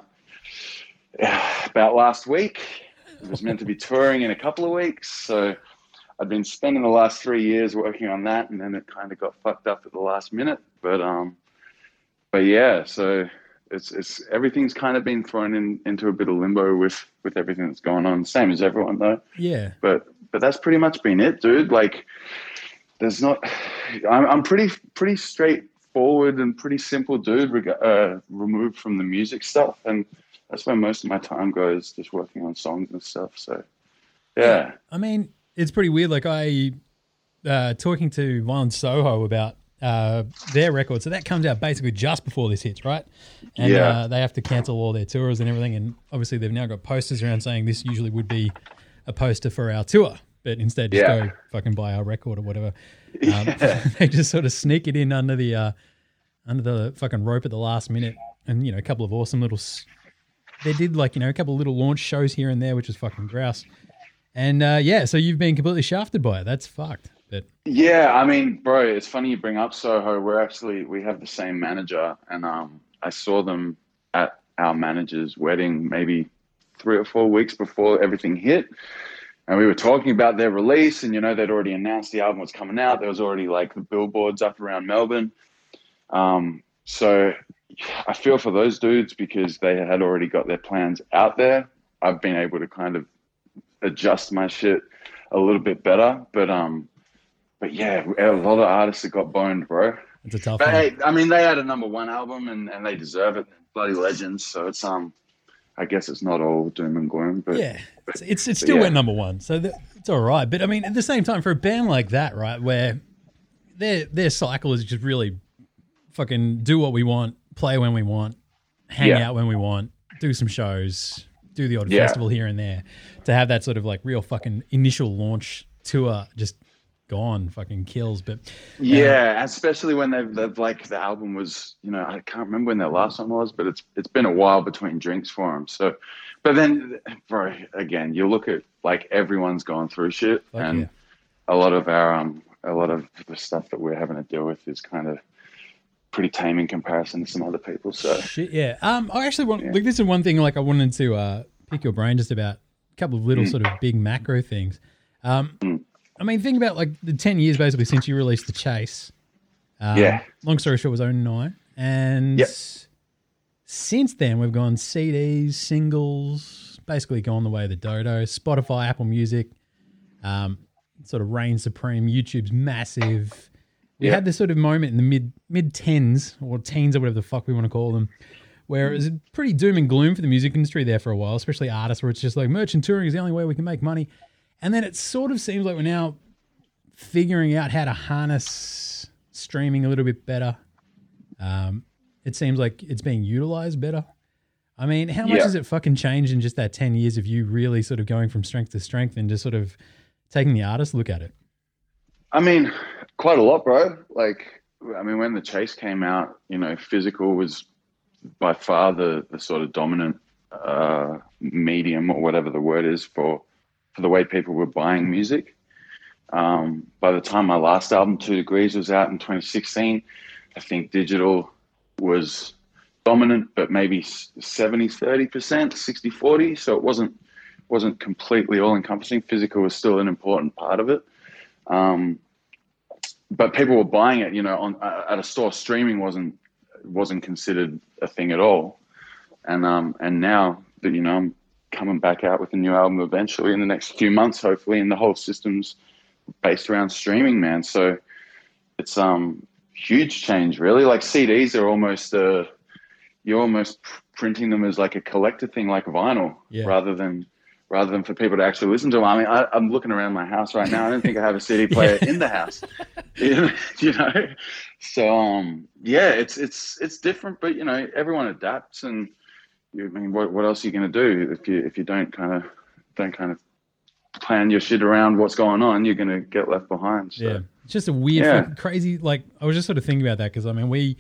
about last week. It was meant to be touring in a couple of weeks. So I've been spending the last three years working on that, and then it kind of got fucked up at the last minute. But um, but yeah, so it's it's everything's kind of been thrown in into a bit of limbo with with everything that's going on. Same as everyone though. Yeah. But but that's pretty much been it, dude. Like, there's not. I'm I'm pretty pretty straightforward and pretty simple dude. Reg- uh, removed from the music stuff, and that's where most of my time goes, just working on songs and stuff. So yeah. I mean, it's pretty weird. Like I, uh, talking to Violent Soho about uh, their record. So that comes out basically just before this hits, right? And Yeah. uh, they have to cancel all their tours and everything. And obviously they've now got posters around saying this usually would be a poster for our tour, but instead just Yeah. go fucking buy our record or whatever. Um, Yeah. they just sort of sneak it in under the uh, under the fucking rope at the last minute. And, you know, a couple of awesome little... S- they did like, you know, a couple of little launch shows here and there, which was fucking grouse. And uh, yeah, so you've been completely shafted by it. That's fucked. But Yeah, I mean, bro, it's funny you bring up Soho. We're actually, we have the same manager, and um, I saw them at our manager's wedding maybe three or four weeks before everything hit. And we were talking about their release, and, you know, they'd already announced the album was coming out. There was already like the billboards up around Melbourne. Um, so I feel for those dudes because they had already got their plans out there. I've been able to kind of adjust my shit a little bit better, but, um, but yeah, a lot of artists that got boned, bro. It's a tough but one. Hey, I mean, they had a number one album, and, and they deserve it. Bloody legends. So it's um, I guess it's not all doom and gloom, but yeah, it's it's, it's but still yeah. went number one, so th- it's all right. But I mean, at the same time, for a band like that, right, where their their cycle is just really fucking do what we want, play when we want, hang Yeah. out when we want, do some shows, do the odd Yeah. festival here and there. To have that sort of like real fucking initial launch tour just gone fucking kills. But Yeah, especially when they've, they've like the album was, you know, I can't remember when their last one was, but it's it's been a while between drinks for them. So, but then, bro, again, you look at like everyone's gone through shit, Fuck and yeah. a lot of our um, a lot of the stuff that we're having to deal with is kind of pretty tame in comparison to some other people. So, Shit, yeah. Um, I actually want like this is one thing like I wanted to uh pick your brain just about a couple of little Mm. sort of big macro things. Um, I mean, think about like the ten years basically since you released The Chase. Um, Yeah. Long story short, was oh nine, and Yep. since then we've gone C Ds, singles, basically gone the way of the dodo. Spotify, Apple Music, um, sort of reign supreme. YouTube's massive. We Yeah. had this sort of moment in the mid mid tens or teens or whatever the fuck we want to call them, where it was pretty doom and gloom for the music industry there for a while, especially artists, where it's just like merch and touring is the only way we can make money. And then it sort of seems like we're now figuring out how to harness streaming a little bit better. Um, it seems like it's being utilized better. I mean, how much Yeah. has it fucking changed in just that ten years of you really sort of going from strength to strength and just sort of taking the artist look at it? I mean, quite a lot, bro. Like, I mean, when The Chase came out, you know, physical was by far the, the sort of dominant uh, medium or whatever the word is for, for the way people were buying music. Um, by the time my last album, Two Degrees, was out in twenty sixteen, I think digital was dominant, but maybe seventy thirty percent, sixty forty. So it wasn't wasn't completely all-encompassing. Physical was still an important part of it. Um, but people were buying it, you know, on uh, at a store. Streaming wasn't wasn't considered a thing at all. And um, and now that, you know, I'm coming back out with a new album eventually in the next few months, hopefully, and the whole system's based around streaming, man. So it's um huge change, really. Like C Ds are almost uh you're almost printing them as like a collector thing, like vinyl, Yeah. rather than rather than for people to actually listen to them. I mean, I, I'm looking around my house right now. I don't think I have a C D player in the house, you know. So um, yeah, it's it's it's different, but you know, everyone adapts, and you, I mean, what what else are you going to do if you if you don't kind of don't kind of plan your shit around what's going on? You're going to get left behind. So. Yeah, it's just a weird, Yeah. fucking crazy. Like I was just sort of thinking about that because I mean we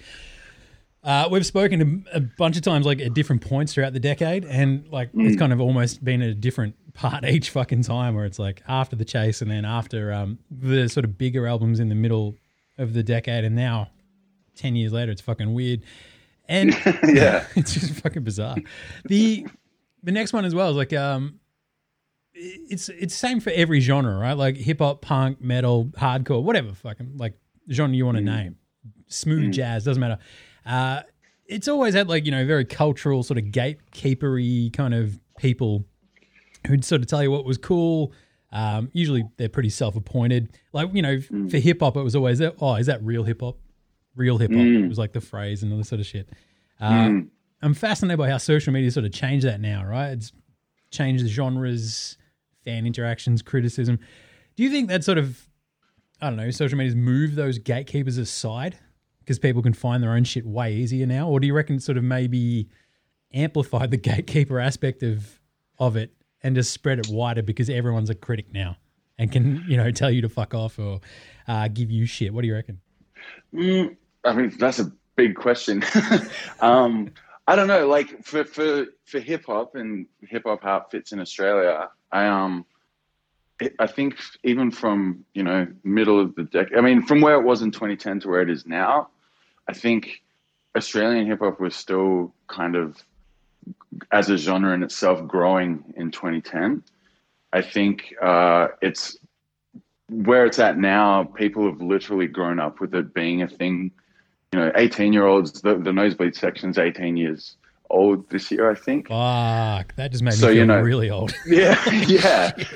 uh, we've spoken a, a bunch of times like at different points throughout the decade, and like it's Mm. kind of almost been at a different part each fucking time. Where it's like after The Chase, and then after um, the sort of bigger albums in the middle of the decade, and now ten years later, it's fucking weird. And Yeah. it's just fucking bizarre. The the next one as well is like um. It's it's same for every genre, right? Like hip hop, punk, metal, hardcore, whatever fucking like genre you want to name. Smooth Mm. jazz, doesn't matter. Uh, it's always had like, you know, very cultural sort of gatekeepery kind of people who'd sort of tell you what was cool. Um, usually they're pretty self-appointed. Like, you know, Mm. for hip hop, it was always, oh, is that real hip hop? Real hip hop. Mm. It was like the phrase and all this sort of shit. Uh, Mm. I'm fascinated by how social media sort of changed that now, right? It's changed the genres, fan interactions, criticism. Do you think that sort of, I don't know, social media's moved those gatekeepers aside because people can find their own shit way easier now? Or do you reckon it sort of maybe amplified the gatekeeper aspect of of it and just spread it wider because everyone's a critic now and can, you know, tell you to fuck off or uh, give you shit? What do you reckon? Mm, I mean, that's a big question. um, I don't know. Like for for for hip hop and hip hop outfits in Australia, I um, it, I think even from, you know, middle of the decade, I mean, from where it was in twenty ten to where it is now, I think Australian hip hop was still kind of, as a genre in itself, growing in twenty ten. I think uh, it's where it's at now. People have literally grown up with it being a thing. You know, eighteen year olds, the, the nosebleed section's eighteen years old this year, I think. Fuck, that just made me So, feel you know, really old. Yeah, yeah.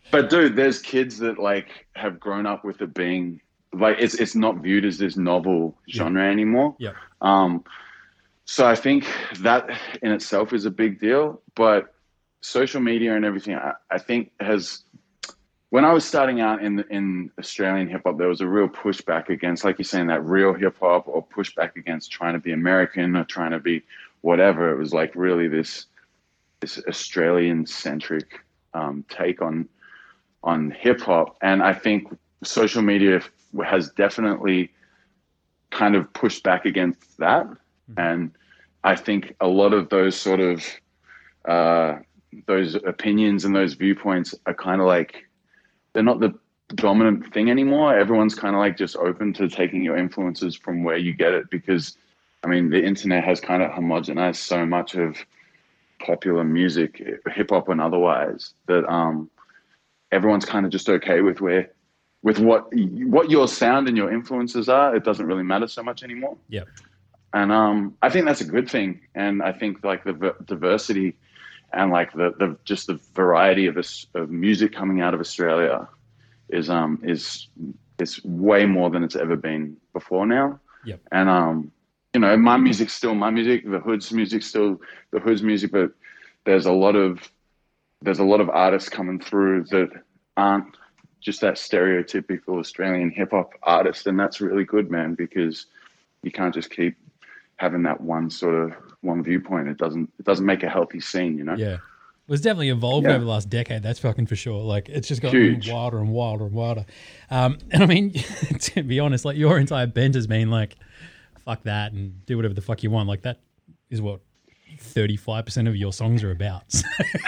But dude, there's kids that like have grown up with it being like it's it's not viewed as this novel genre yeah. anymore. Yeah. Um, so I think that in itself is a big deal. But social media and everything, I, I think has. When I was starting out in in Australian hip hop, there was a real pushback against, like you're saying, that real hip hop, or pushback against trying to be American or trying to be whatever. It was like really this this Australian centric um, take on on hip hop, and I think social media has definitely kind of pushed back against that. Mm-hmm. And I think a lot of those sort of uh, those opinions and those viewpoints are kind of like. They're not the dominant thing anymore. Everyone's kind of like just open to taking your influences from where you get it, because I mean, the internet has kind of homogenized so much of popular music, hip hop and otherwise, that um, everyone's kind of just okay with where, with what, what your sound and your influences are. It doesn't really matter so much anymore. Yeah. And um, I think that's a good thing. And I think like the v- diversity and like the, the just the variety of, of music coming out of Australia is um is is way more than it's ever been before now. Yep. And um you know, my music's still my music, the Hood's music still the Hood's music, but there's a lot of there's a lot of artists coming through that aren't just that stereotypical Australian hip hop artist, and that's really good, man, because you can't just keep having that one sort of one viewpoint. It doesn't it doesn't make a healthy scene, you know? Yeah. Well, it's definitely evolved yeah. over the last decade, that's fucking for sure. Like, it's just gotten Huge. wilder and wilder and wilder. Um, and I mean, to be honest, like, your entire bent has been like, fuck that and do whatever the fuck you want. Like, that is what thirty-five percent of your songs are about. it's,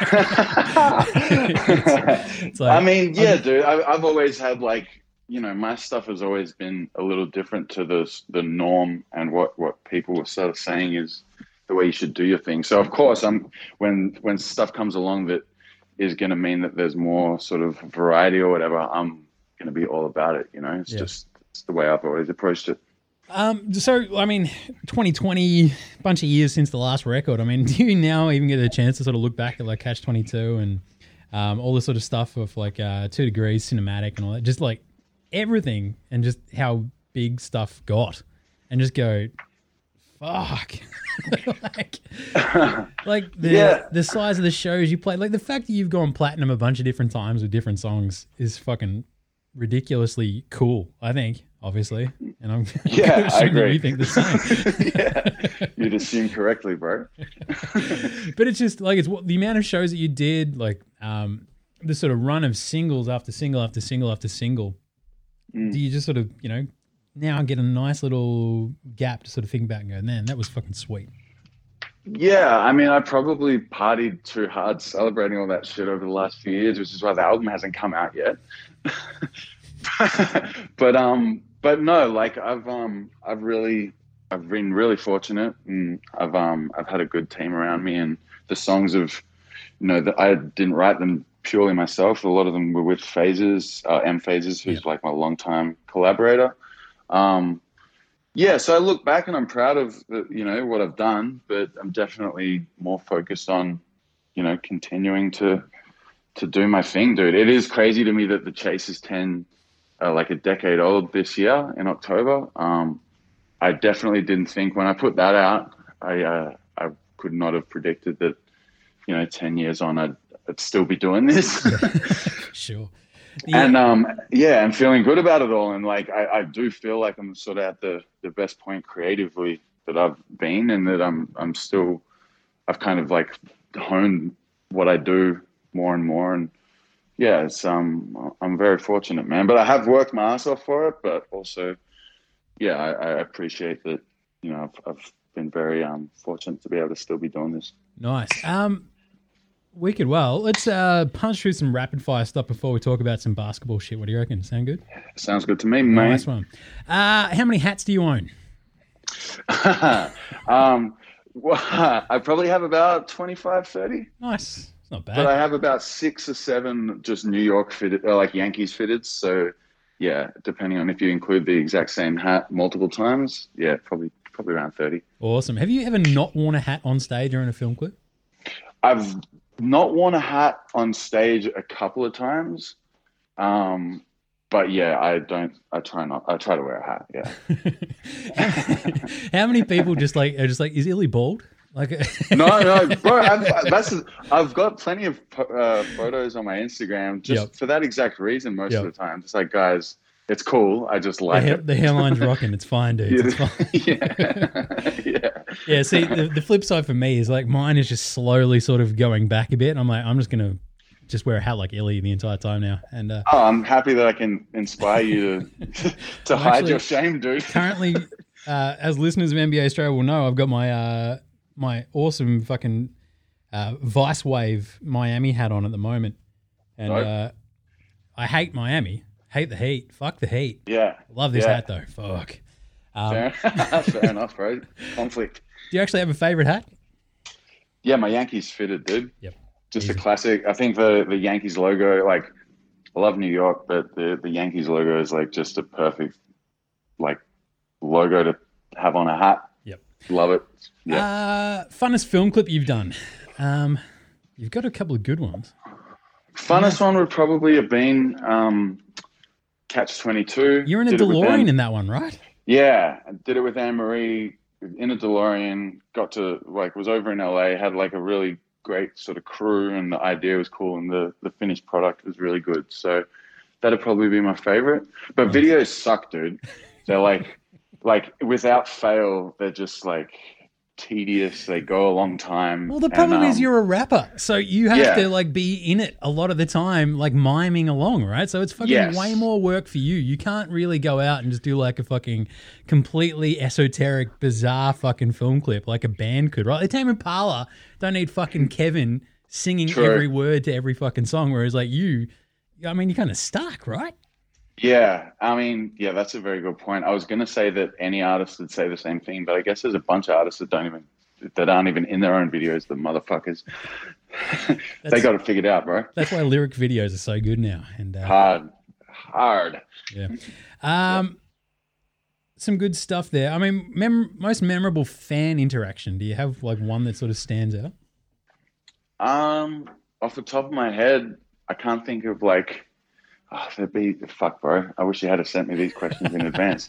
it's like, I mean, yeah, I'm, dude, I, I've always had like, you know, my stuff has always been a little different to the the norm, and what, what people were sort of saying is the way you should do your thing. So of course, I'm when when stuff comes along that is going to mean that there's more sort of variety or whatever, I'm going to be all about it. You know, it's Yeah. just it's the way I've always approached it. Um, so, I mean, twenty twenty, bunch of years since the last record. I mean, do you now even get a chance to sort of look back at like Catch twenty-two and um, all this sort of stuff of like uh, Two Degrees, Cinematic and all that, just like everything, and just how big stuff got, and just go, fuck. like, like the Yeah. the size of the shows you played, like the fact that you've gone platinum a bunch of different times with different songs is fucking ridiculously cool, I think, obviously. And I'm Yeah, I agree. you think the same. Yeah, you'd assume correctly, bro. But it's just like, it's what the amount of shows that you did, like um, the sort of run of singles after single after single after single. Mm. Do you just sort of, you know, now get a nice little gap to sort of think back and go, man, that was fucking sweet. Yeah, I mean, I probably partied too hard celebrating all that shit over the last few years, which is why the album hasn't come out yet. but um, but no, like I've um, I've really, I've been really fortunate, and I've um, I've had a good team around me, and the songs have, you know, that I didn't write them purely myself. A lot of them were with Phases, uh, M Phases, who's Yeah. like my longtime collaborator. Um, yeah, so I look back and I'm proud of the, you know, what I've done, but I'm definitely more focused on, you know, continuing to to do my thing, dude. It is crazy to me that The Chase is ten, uh, like a decade old this year in October. Um, I definitely didn't think when I put that out, I uh, I could not have predicted that, you know, ten years on, I'd, I'd still be doing this. Sure. And um, yeah, I'm feeling good about it all. And like, I, I do feel like I'm sort of at the, the best point creatively that I've been, and that I'm, I'm still, I've kind of like honed what I do more and more. And yeah, it's, um, I'm very fortunate, man, but I have worked my ass off for it, but also, yeah, I, I appreciate that, you know, I've, I've been very um, fortunate to be able to still be doing this. Nice. Um, wicked. Well, let's uh, punch through some rapid fire stuff before we talk about some basketball shit. What do you reckon? Sound good? Sounds good to me, man. Nice one. Uh, how many hats do you own? um, well, I probably have about twenty-five, thirty. Nice. It's not bad. But I have about six or seven just New York fitted, or like Yankees fitted. So, yeah, depending on if you include the exact same hat multiple times, yeah, probably probably around thirty. Awesome. Have you ever not worn a hat on stage or in a film clip? I've not worn a hat on stage a couple of times. Um, but yeah, I don't, I try not, I try to wear a hat. Yeah. How many people just like, are just like, is Illy bald? Like, no, no, bro, I've, that's, I've got plenty of uh, photos on my Instagram just Yep. for that exact reason most Yep. of the time. It's like, guys, it's cool. I just like the, it. the hairline's rocking. It's fine, dude. It's fine. yeah. yeah. Yeah, see, the, the flip side for me is like mine is just slowly sort of going back a bit. I'm like, I'm just going to just wear a hat like Illy the entire time now. And uh, Oh, I'm happy that I can inspire you to, to hide actually- your shame, dude. currently, uh, as listeners of N B A Australia will know, I've got my uh, my awesome fucking uh, Vice Wave Miami hat on at the moment. And Right. uh, I hate Miami. Hate the heat. Fuck the heat. Yeah. Love this yeah. hat though. Fuck. Um, Fair, fair enough, bro. Conflict. do you actually have a favorite hat? Yeah, my Yankees fitted, dude. Yep. Just Easy. a classic. I think the, the Yankees logo, like, I love New York, but the, the Yankees logo is like just a perfect, like, logo to have on a hat. Yep. Love it. Yeah. Uh, funnest film clip you've done? Um, you've got a couple of good ones. Funnest one would probably have been um, Catch twenty-two. You're in a Did it with DeLorean Anne- in that one, right? Yeah, I did it with Anne Marie in a DeLorean. Got to like was over in L A. Had like a really great sort of crew, and the idea was cool, and the the finished product was really good. So that'd probably be my favorite. But videos suck, dude. They're like like without fail, they're just like tedious. They go a long time. Well, the problem and, is um, you're a rapper, so you have yeah. to like be in it a lot of the time, like miming along, right? So it's fucking Yes. way more work for you. You can't really go out and just do like a fucking completely esoteric, bizarre fucking film clip like a band could, right? Like Tame Impala don't need fucking Kevin singing True. every word to every fucking song, whereas like you, I mean, you're kind of stuck, right? Yeah, I mean, yeah, that's a very good point. I was going to say that any artist would say the same thing, but I guess there's a bunch of artists that don't even that aren't even in their own videos. The motherfuckers, they got it figured out, bro. That's why lyric videos are so good now. And uh, Hard, hard. Yeah. Um, some good stuff there. I mean, mem- most memorable fan interaction. Do you have like one that sort of stands out? Um, off the top of my head, I can't think of like. Oh, that'd be fuck, bro. I wish you had sent me these questions in advance.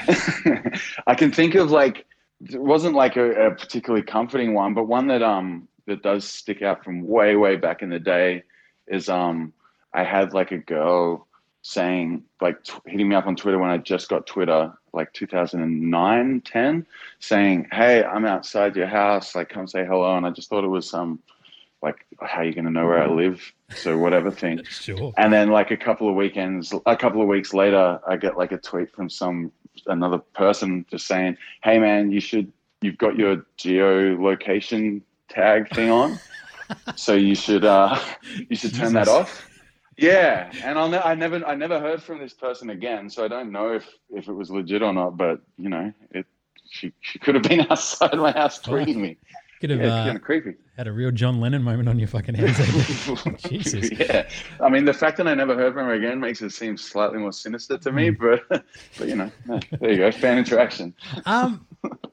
I can think of like it wasn't like a, a particularly comforting one, but one that um that does stick out from way way back in the day is um I had like a girl saying like t- hitting me up on Twitter when I just got Twitter like two thousand nine, ten, saying, "Hey, I'm outside your house. Like, come say hello." And I just thought it was some. Like, how are you going to know where I live? So whatever thing. Sure. And then like a couple of weekends, a couple of weeks later, I get like a tweet from some, another person just saying, "Hey man, you should, you've got your geolocation tag thing on. So you should, uh, you should turn that Jesus. off." Yeah. And I'll ne- I never, I never heard from this person again. So I don't know if, if it was legit or not, but you know, it, she, she could have been outside my house tweeting me. Could have Yeah, it's uh, kind of creepy. had a real John Lennon moment on your fucking hands. Jesus. Yeah, I mean, the fact that I never heard from her again makes it seem slightly more sinister to me, but but you know, no, there you go, fan interaction. Um,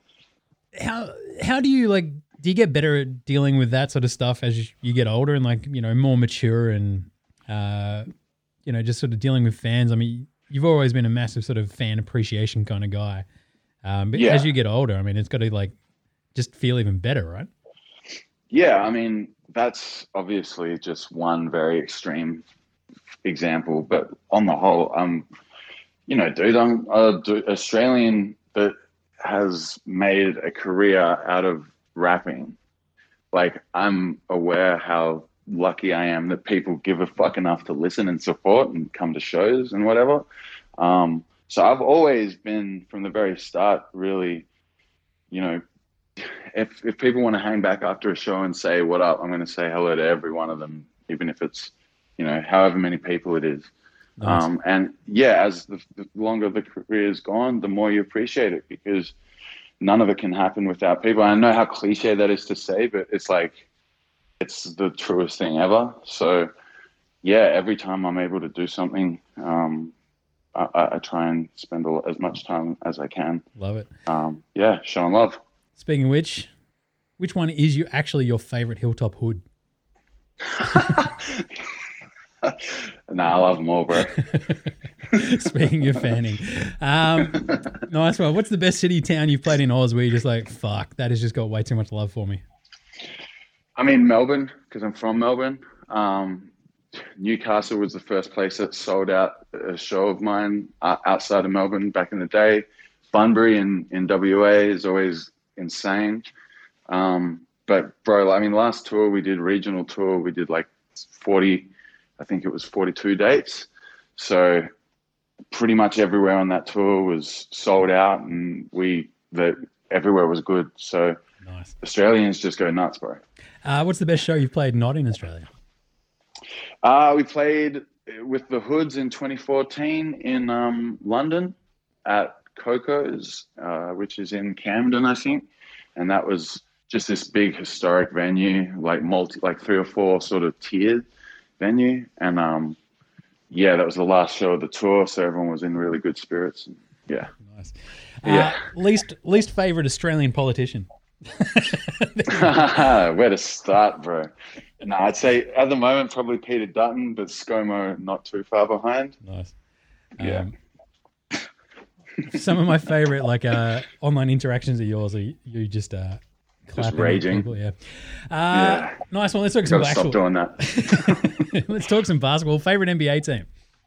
how how do you like? Do you get better at dealing with that sort of stuff as you, you get older and like you know more mature and uh, you know just sort of dealing with fans? I mean, you've always been a massive sort of fan appreciation kind of guy, um, but Yeah. as you get older, I mean, it's got to like just feel even better, right? Yeah, I mean, that's obviously just one very extreme example, but on the whole, um, you know, dude, I'm a d- Australian that has made a career out of rapping. Like, I'm aware how lucky I am that people give a fuck enough to listen and support and come to shows and whatever. Um, so I've always been, from the very start, really, you know, if if people want to hang back after a show and say what up, I'm going to say hello to every one of them, even if it's, you know, however many people it is. Nice. Um, and yeah, as the, the longer the career is gone, the more you appreciate it, because none of it can happen without people. I know how cliche that is to say, but it's like, it's the truest thing ever. So yeah, every time I'm able to do something, um, I, I try and spend a, as much time as I can. Love it. Um, yeah, showing love. Speaking of which, which one is you actually your favorite Hilltop Hood? Nah, I love them all, bro. Speaking of fanning. Um, nice one. What's the best city town you've played in Oz where you're just like, fuck, that has just got way too much love for me? I mean, Melbourne, because I'm from Melbourne. Um, Newcastle was the first place that sold out a show of mine uh, outside of Melbourne back in the day. Bunbury in, in W A is always insane. Um, but, bro, I mean, last tour we did, regional tour, we did like forty, I think it was forty-two dates. So pretty much everywhere on that tour was sold out, and we the everywhere was good. So nice. Australians just go nuts, bro. Uh, what's the best show you've played not in Australia? Uh, we played with the Hoods in twenty fourteen in um, London at Coco's, uh, which is in Camden, I think. And that was just this big historic venue, like multi, like three or four sort of tiered venue. And um, yeah, that was the last show of the tour, so everyone was in really good spirits. And, yeah. Nice. Yeah. Uh, least least favorite Australian politician? Where to start, bro? No, I'd say at the moment probably Peter Dutton, but ScoMo not too far behind. Nice. Yeah. Um, some of my favorite like uh, online interactions of yours are you just uh, clapping Just raging. People, yeah. Uh, Yeah. Nice one. Let's talk some Gotta actual. stop doing that. Let's talk some basketball. Favorite N B A team?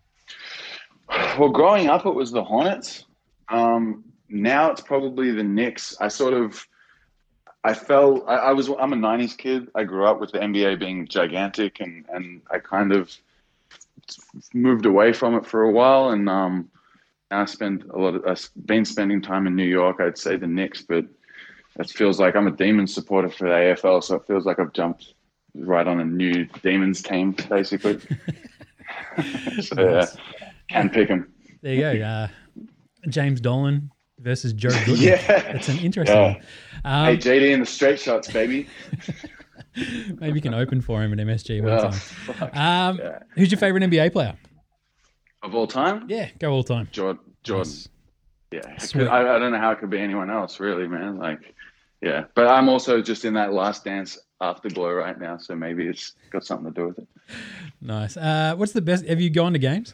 Well, growing up, it was the Hornets. Um, now it's probably the Knicks. I sort of, I felt, I, I was, I'm a nineties kid. I grew up with the N B A being gigantic, and, and I kind of moved away from it for a while. And um, now I spend a lot of, I've been spending time in New York. I'd say the Knicks, but it feels like I'm a Demons supporter for the A F L. So it feels like I've jumped right on a new Demons team, basically. So yeah, can pick them. There you go. Uh, James Dolan versus Joe Goodman. Yeah. That's an interesting Yeah. one. Um, Hey, J D in the straight shots, baby. Maybe you can open for him at M S G one Oh, time. fuck. Um, Yeah. Who's your favorite N B A player? Of all time? Yeah, go all time. Jordan. Jordan. Nice. Yeah. It Sweet. could- I, I don't know how it could be anyone else, really, man. Like, yeah. But I'm also just in that last dance afterglow right now, so maybe it's got something to do with it. Nice. Uh, what's the best? Have you gone to games?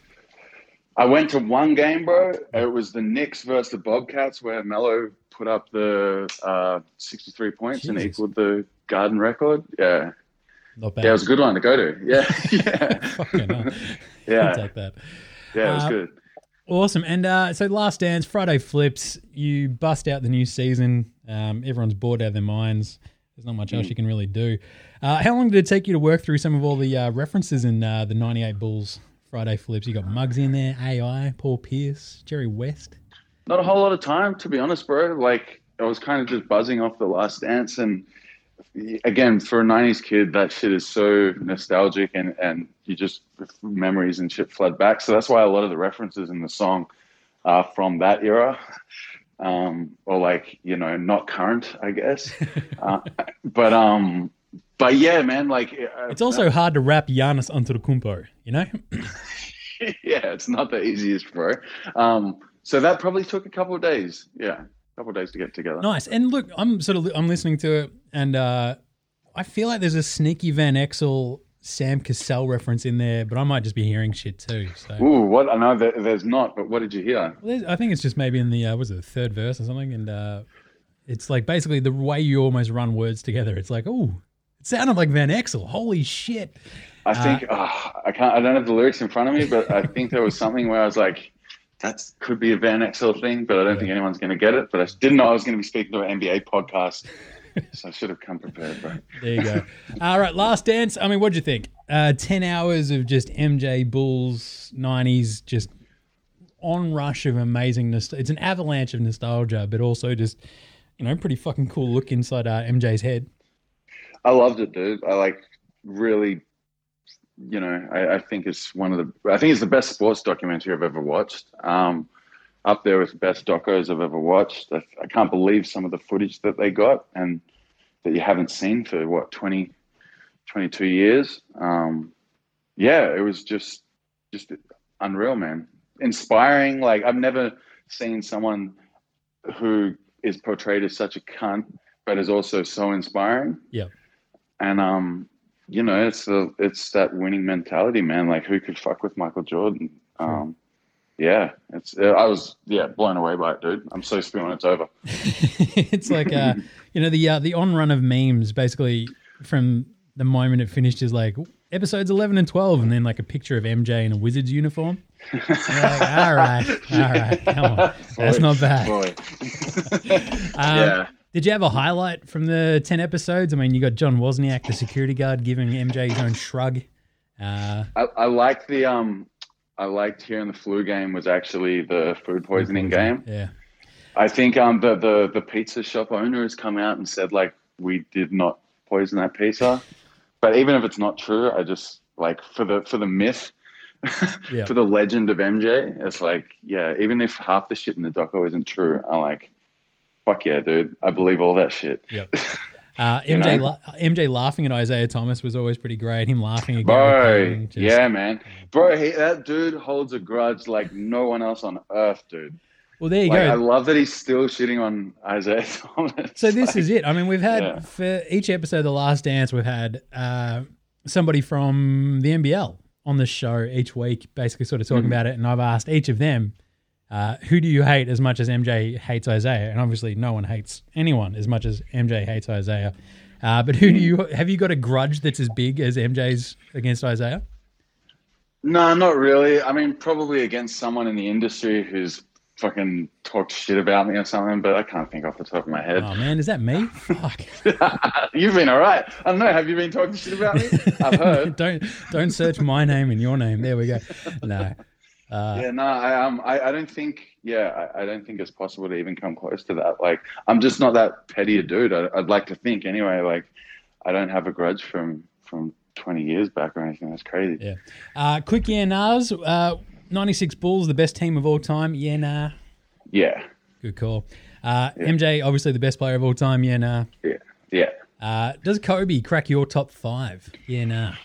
I went to one game, bro. It was the Knicks versus the Bobcats, where Melo put up the uh, sixty-three points and Jesus. equaled the Garden record. Yeah. Not bad. Yeah, it was a good one to go to. Yeah. yeah. Fucking hell. Yeah. I'll take that. Yeah, it was Uh, good. Awesome. And uh, so Last Dance, Friday Flips, you bust out the new season. Um, everyone's bored out of their minds. There's not much else Mm. you can really do. Uh, how long did it take you to work through some of all the uh, references in uh, the ninety-eight Bulls Friday Flips? You got Muggs in there, A I, Paul Pierce, Jerry West. Not a whole lot of time, to be honest, bro. Like, I was kind of just buzzing off the Last Dance. And again, for a nineties kid, that shit is so nostalgic, and, and you just, memories and shit flood back. So that's why a lot of the references in the song are from that era. Um, or like, you know, not current, I guess. uh, but, um, but yeah, man, like, uh, It's also hard to rap Giannis Antetokounmpo, you know? yeah, it's not the easiest, bro. Um, so that probably took a couple of days. Yeah, a couple of days to get together. Nice. And look, I'm sort of I'm listening to it, and uh, I feel like there's a sneaky Van Exel, Sam Cassell reference in there, but I might just be hearing shit too. So Ooh, what? I know that there's not, but what did you hear? Well, there's- I think it's just maybe in the uh, was it the third verse or something, and uh, it's like basically the way you almost run words together. It's like, oh, it sounded like Van Exel. Holy shit! I think Uh, uh, I can't. I don't have the lyrics in front of me, but I think there was something where I was like, "That could be a Van Exel thing," but I don't think anyone's going to get it. But I didn't know I was going to be speaking to an N B A podcast, so I should have come prepared, bro. There you go. All right, Last Dance. I mean, what'd you think? Uh, Ten hours of just M J Bulls nineties, just onrush of amazing nostalgia. It's an avalanche of nostalgia, but also just you know pretty fucking cool look inside uh, M J's head. I loved it, dude. I like really, you know, I, I think it's one of the. I think it's the best sports documentary I've ever watched. Um, up there with the best docos I've ever watched. I, I can't believe some of the footage that they got and that you haven't seen for what twenty, twenty-two years. Um, yeah, it was just just unreal, man. Inspiring. Like I've never seen someone who is portrayed as such a cunt, but is also so inspiring. Yeah. And um, you know, it's the it's that winning mentality, man. Like, who could fuck with Michael Jordan? Um, yeah, it's I was yeah blown away by it, dude. I'm so spent when it's over. It's like uh, you know, the uh, the on run of memes basically from the moment it finished is like episodes eleven and twelve, and then like a picture of M J in a Wizards uniform. You're like, all right, all right, come on, that's not bad. Boy. um, yeah. Did you have a highlight from the ten episodes? I mean, you got John Wozniak, the security guard, giving M J his own shrug. Uh, I, I like the um, I liked hearing the flu game was actually the food poisoning game. Yeah. I think um the, the the pizza shop owner has come out and said like we did not poison that pizza, but even if it's not true, I just like for the for the myth, yeah. for the legend of M J, it's like yeah, even if half the shit in the doco isn't true, I like. Fuck yeah, dude. I believe all that shit. Yep. Uh, M J, la- M J laughing at Isaiah Thomas was always pretty great. Him laughing at Bro, Gary just... yeah, man. Bro, he, that dude holds a grudge like no one else on earth, dude. Well, there you like, go. I love that he's still shitting on Isaiah Thomas. So this like, is it. I mean, we've had, yeah. for each episode of The Last Dance, we've had uh, somebody from the N B L on the show each week, basically sort of talking mm-hmm. about it, and I've asked each of them, Uh, who do you hate as much as M J hates Isaiah? And obviously no one hates anyone as much as M J hates Isaiah. Uh, but who do you have you got a grudge that's as big as M J's against Isaiah? No, not really. I mean, probably against someone in the industry who's fucking talked shit about me or something, but I can't think off the top of my head. Oh, man, is that me? Fuck. You've been all right. I don't know. Have you been talking shit about me? I've heard. don't don't search my name and your name. There we go. No. Uh, yeah, no, I um, I, I don't think, yeah, I, I don't think it's possible to even come close to that. Like, I'm just not that petty a dude. I, I'd like to think anyway. Like, I don't have a grudge from from twenty years back or anything. That's crazy. Yeah. Uh, quick, yeah, nahs. Uh, ninety-six Bulls, the best team of all time. Yeah, nah. Yeah. Good call. Uh, yeah. M J, obviously the best player of all time. Yeah, nah. Yeah. Yeah. Uh, does Kobe crack your top five? Yeah, nah.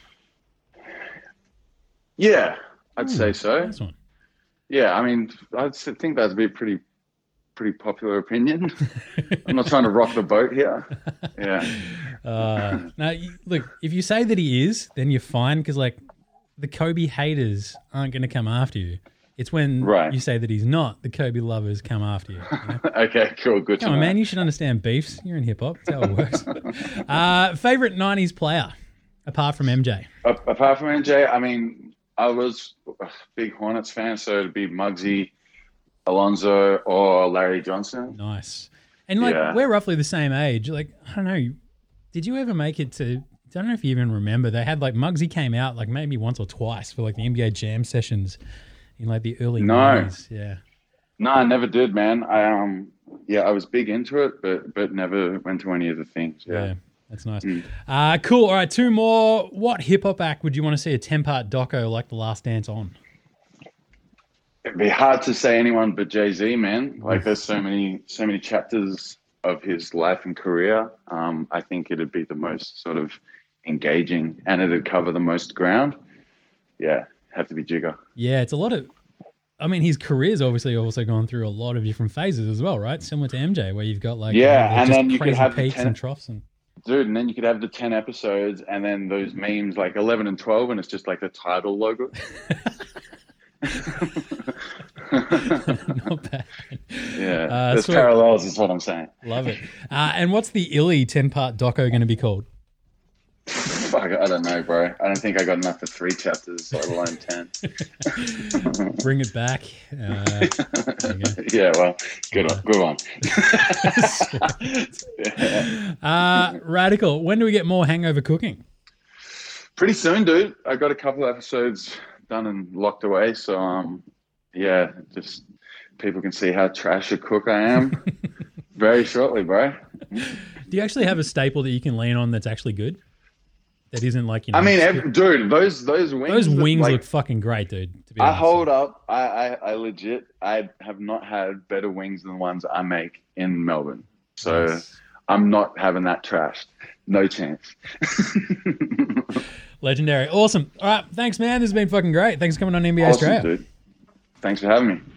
Yeah, I'd Ooh, say so. Nice one. Yeah, I mean, I think that'd be a pretty, pretty popular opinion. I'm not trying to rock the boat here. Yeah. Uh, now, you, look, if you say that he is, then you're fine because, like, the Kobe haters aren't going to come after you. It's when right. you say that he's not, the Kobe lovers come after you. you know? Okay, cool, good. Come on, man, you should understand beefs. You're in hip hop. That's how it works. uh, favorite nineties player apart from M J? A- apart from M J, I mean. I was a big Hornets fan, so it'd be Muggsy, Alonzo, or Larry Johnson. Nice. And, like, yeah. we're roughly the same age. Like, I don't know, did you ever make it to, I don't know if you even remember, they had, like, Muggsy came out, like, maybe once or twice for, like, the N B A Jam sessions in, like, the early no. nineties. Yeah. No, I never did, man. I, um, yeah, I was big into it, but but never went to any of the things. Yeah. yeah. That's nice. Mm. Uh, cool. All right, two more. What hip-hop act would you want to see a ten-part doco like The Last Dance on? It'd be hard to say anyone but Jay-Z, man. Like, there's so many so many chapters of his life and career. Um, I think it'd be the most sort of engaging, and it'd cover the most ground. Yeah, have to be Jigga. Yeah, it's a lot of... I mean, his career's obviously also gone through a lot of different phases as well, right? Similar to M J, where you've got, like... Yeah, you know, and then you could have peaks the ten- and troughs and... Dude, and then you could have the ten episodes and then those memes like eleven and twelve and it's just like the title logo. Not bad. Yeah, uh, there's sweet. parallels is what I'm saying. Love it. Uh, and what's the Illy ten-part doco going to be called? Fuck, I don't know, bro. I don't think I got enough for three chapters, let alone ten. Bring it back. Uh, yeah, well, good one. Good one. yeah. uh, Radical, when do we get more hangover cooking? Pretty soon, dude. I got a couple of episodes done and locked away. So, um, yeah, just people can see how trash a cook I am very shortly, bro. Do you actually have a staple that you can lean on that's actually good? That isn't like, you know... I mean, every, dude, those those wings... Those wings like, look fucking great, dude, to be I honest. hold up. I, I, I legit... I have not had better wings than the ones I make in Melbourne. So nice. I'm not having that trashed. No chance. Legendary. Awesome. All right, thanks, man. This has been fucking great. Thanks for coming on N B A awesome, Australia. Dude. Thanks for having me.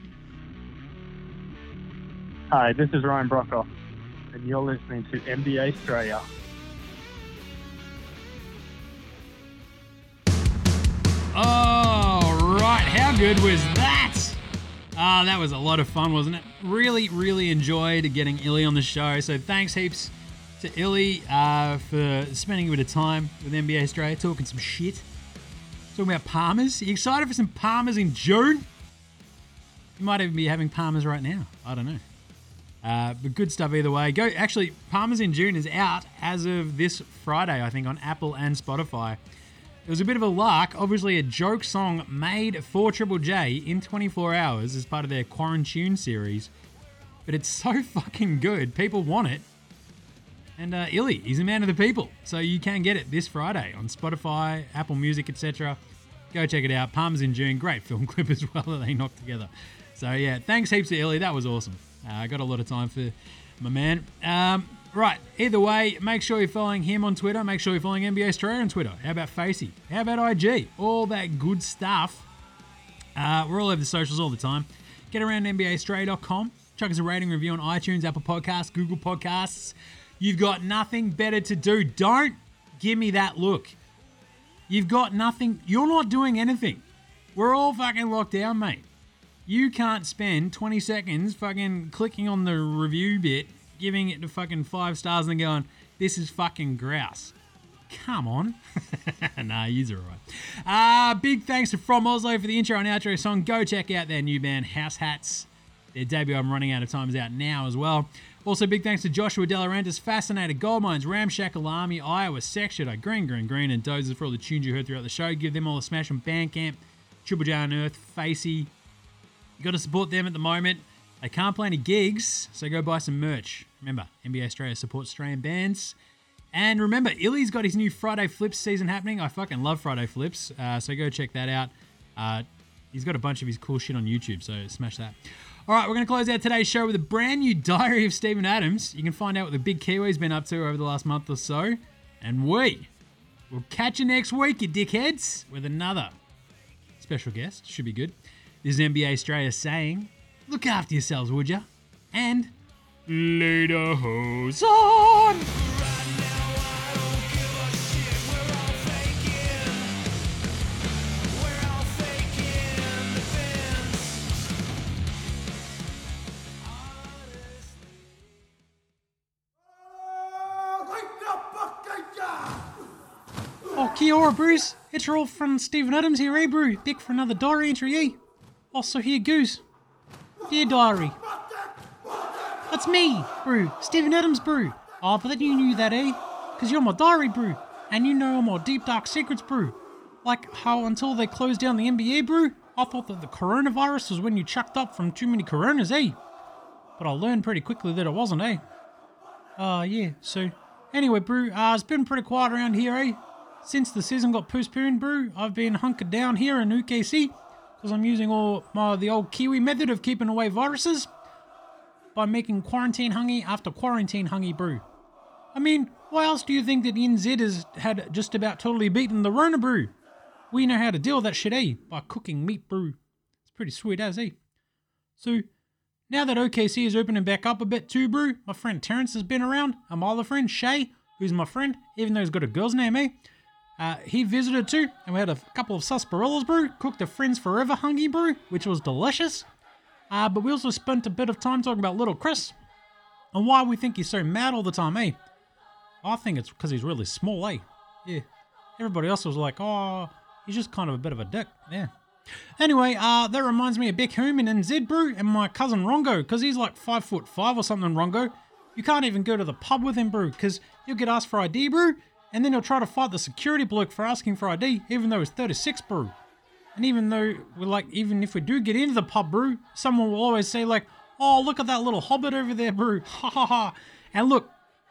Hi, this is Ryan Brockhoff, and you're listening to N B A Australia. All right, how good was that? Ah, that was a lot of fun, wasn't it? Really, really enjoyed getting Illy on the show. So thanks heaps to Illy uh, for spending a bit of time with N B A Australia, talking some shit. Talking about Palmers. Are you excited for some Palmers in June? You might even be having Palmers right now. I don't know. Uh, but good stuff either way. Go. Actually, Palmers in June is out as of this Friday, I think, on Apple and Spotify. It was a bit of a lark. Obviously, a joke song made for Triple J in twenty-four hours as part of their Quarantune series. But it's so fucking good. People want it. And uh, Illy, he's a man of the people. So you can get it this Friday on Spotify, Apple Music, et cetera. Go check it out. Palmers in June. Great film clip as well that they knocked together. So yeah, thanks heaps to Illy. That was awesome. I uh, got a lot of time for my man. Um, right, either way, make sure you're following him on Twitter. Make sure you're following N B A Australia on Twitter. How about Facey? How about I G? All that good stuff. Uh, we're all over the socials all the time. Get around N B A Australia dot com. Chuck us a rating review on iTunes, Apple Podcasts, Google Podcasts. You've got nothing better to do. Don't give me that look. You've got nothing. You're not doing anything. We're all fucking locked down, mate. You can't spend twenty seconds fucking clicking on the review bit, giving it the fucking five stars and going, this is fucking grouse. Come on. Nah, you're all right. Uh, big thanks to From Oslo for the intro and outro song. Go check out their new band, House Hats. Their debut album, Running Out of Time, is out now as well. Also, big thanks to Joshua Delarantis, Fascinated, Goldmines, Ramshackle Army, Iowa, Sexshitter, Green, Green, Green, and Dozers for all the tunes you heard throughout the show. Give them all a smash on Bandcamp, Triple J on Earth, Facey. You got to support them at the moment. They can't play any gigs, so go buy some merch. Remember, N B A Australia supports Australian bands. And remember, Illy's got his new Friday Flips season happening. I fucking love Friday Flips, uh, so go check that out. Uh, he's got a bunch of his cool shit on YouTube, so smash that. All right, we're going to close out today's show with a brand new diary of Steven Adams. You can find out what the big Kiwi's been up to over the last month or so. And we will catch you next week, you dickheads, with another special guest. Should be good. This is N B A Australia saying, look after yourselves, would ya? And later, hose on! Oh, kia ora, Bruce. It's your old friend Steven Adams here, eh, Brew? Back for another diary entry, eh? Also, here goes. Dear diary. That's me, Brew. Steven Adams, Brew. Oh, but then you knew that, eh? Because you're my diary, Brew. And you know all my deep, dark secrets, Brew. Like how until they closed down the N B A, Brew, I thought that the coronavirus was when you chucked up from too many coronas, eh? But I learned pretty quickly that it wasn't, eh? Uh, yeah, so... Anyway, Brew, uh, it's been pretty quiet around here, eh? Since the season got postponed, Brew, I've been hunkered down here in U K C because I'm using all my the old Kiwi method of keeping away viruses by making quarantine hungy after quarantine hungy, Brew. I mean, why else do you think that N Z has had just about totally beaten the Rona, Brew? We know how to deal with that shit, eh? By cooking meat, Brew. It's pretty sweet as, eh? So, now that O K C is opening back up a bit too, Brew, my friend Terrence has been around, and my other friend, Shay, who's my friend, even though he's got a girl's name, eh? Uh, he visited too, and we had a couple of sarsaparillas, Brew, cooked a Friends Forever hungy, Brew, which was delicious. Uh, but we also spent a bit of time talking about little Chris, and why we think he's so mad all the time, eh? I think it's because he's really small, eh? Yeah. Everybody else was like, oh, he's just kind of a bit of a dick, yeah. Anyway, uh, that reminds me of back home in N Z, Brew, and my cousin Rongo, because he's like five foot five or something, Rongo. You can't even go to the pub with him, Brew, because you'll get asked for I D, Brew, and then he'll try to fight the security bloke for asking for I D, even though he's thirty-six, Brew. And even though, we're like, even if we do get into the pub, Brew, someone will always say like, oh, look at that little hobbit over there, Brew, ha ha ha. And look,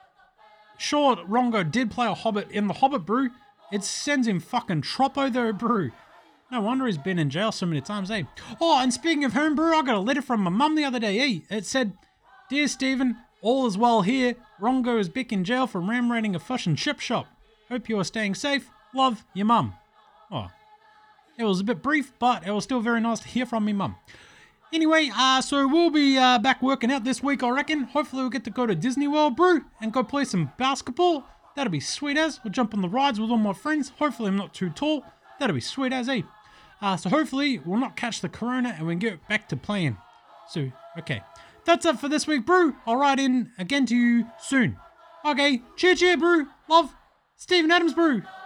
sure, Rongo did play a hobbit in the Hobbit, Brew. It sends him fucking troppo though, Brew. No wonder he's been in jail so many times, eh? Oh, and speaking of home, Brew, I got a letter from my mum the other day, eh? It said, Dear Stephen, all is well here. Rongo is back in jail for ram raiding a fish and chip shop. Hope you are staying safe. Love, your mum. Oh, it was a bit brief, but it was still very nice to hear from me mum. Anyway, uh, so we'll be uh, back working out this week, I reckon. Hopefully we'll get to go to Disney World, Brew, and go play some basketball. That'll be sweet as. We'll jump on the rides with all my friends. Hopefully I'm not too tall. That'll be sweet as eh? Uh, so hopefully we'll not catch the corona and we can get back to playing. So, okay. That's it for this week, brew. I'll write in again to you soon. Okay, cheer cheer, brew. Love, Stephen Adams, brew.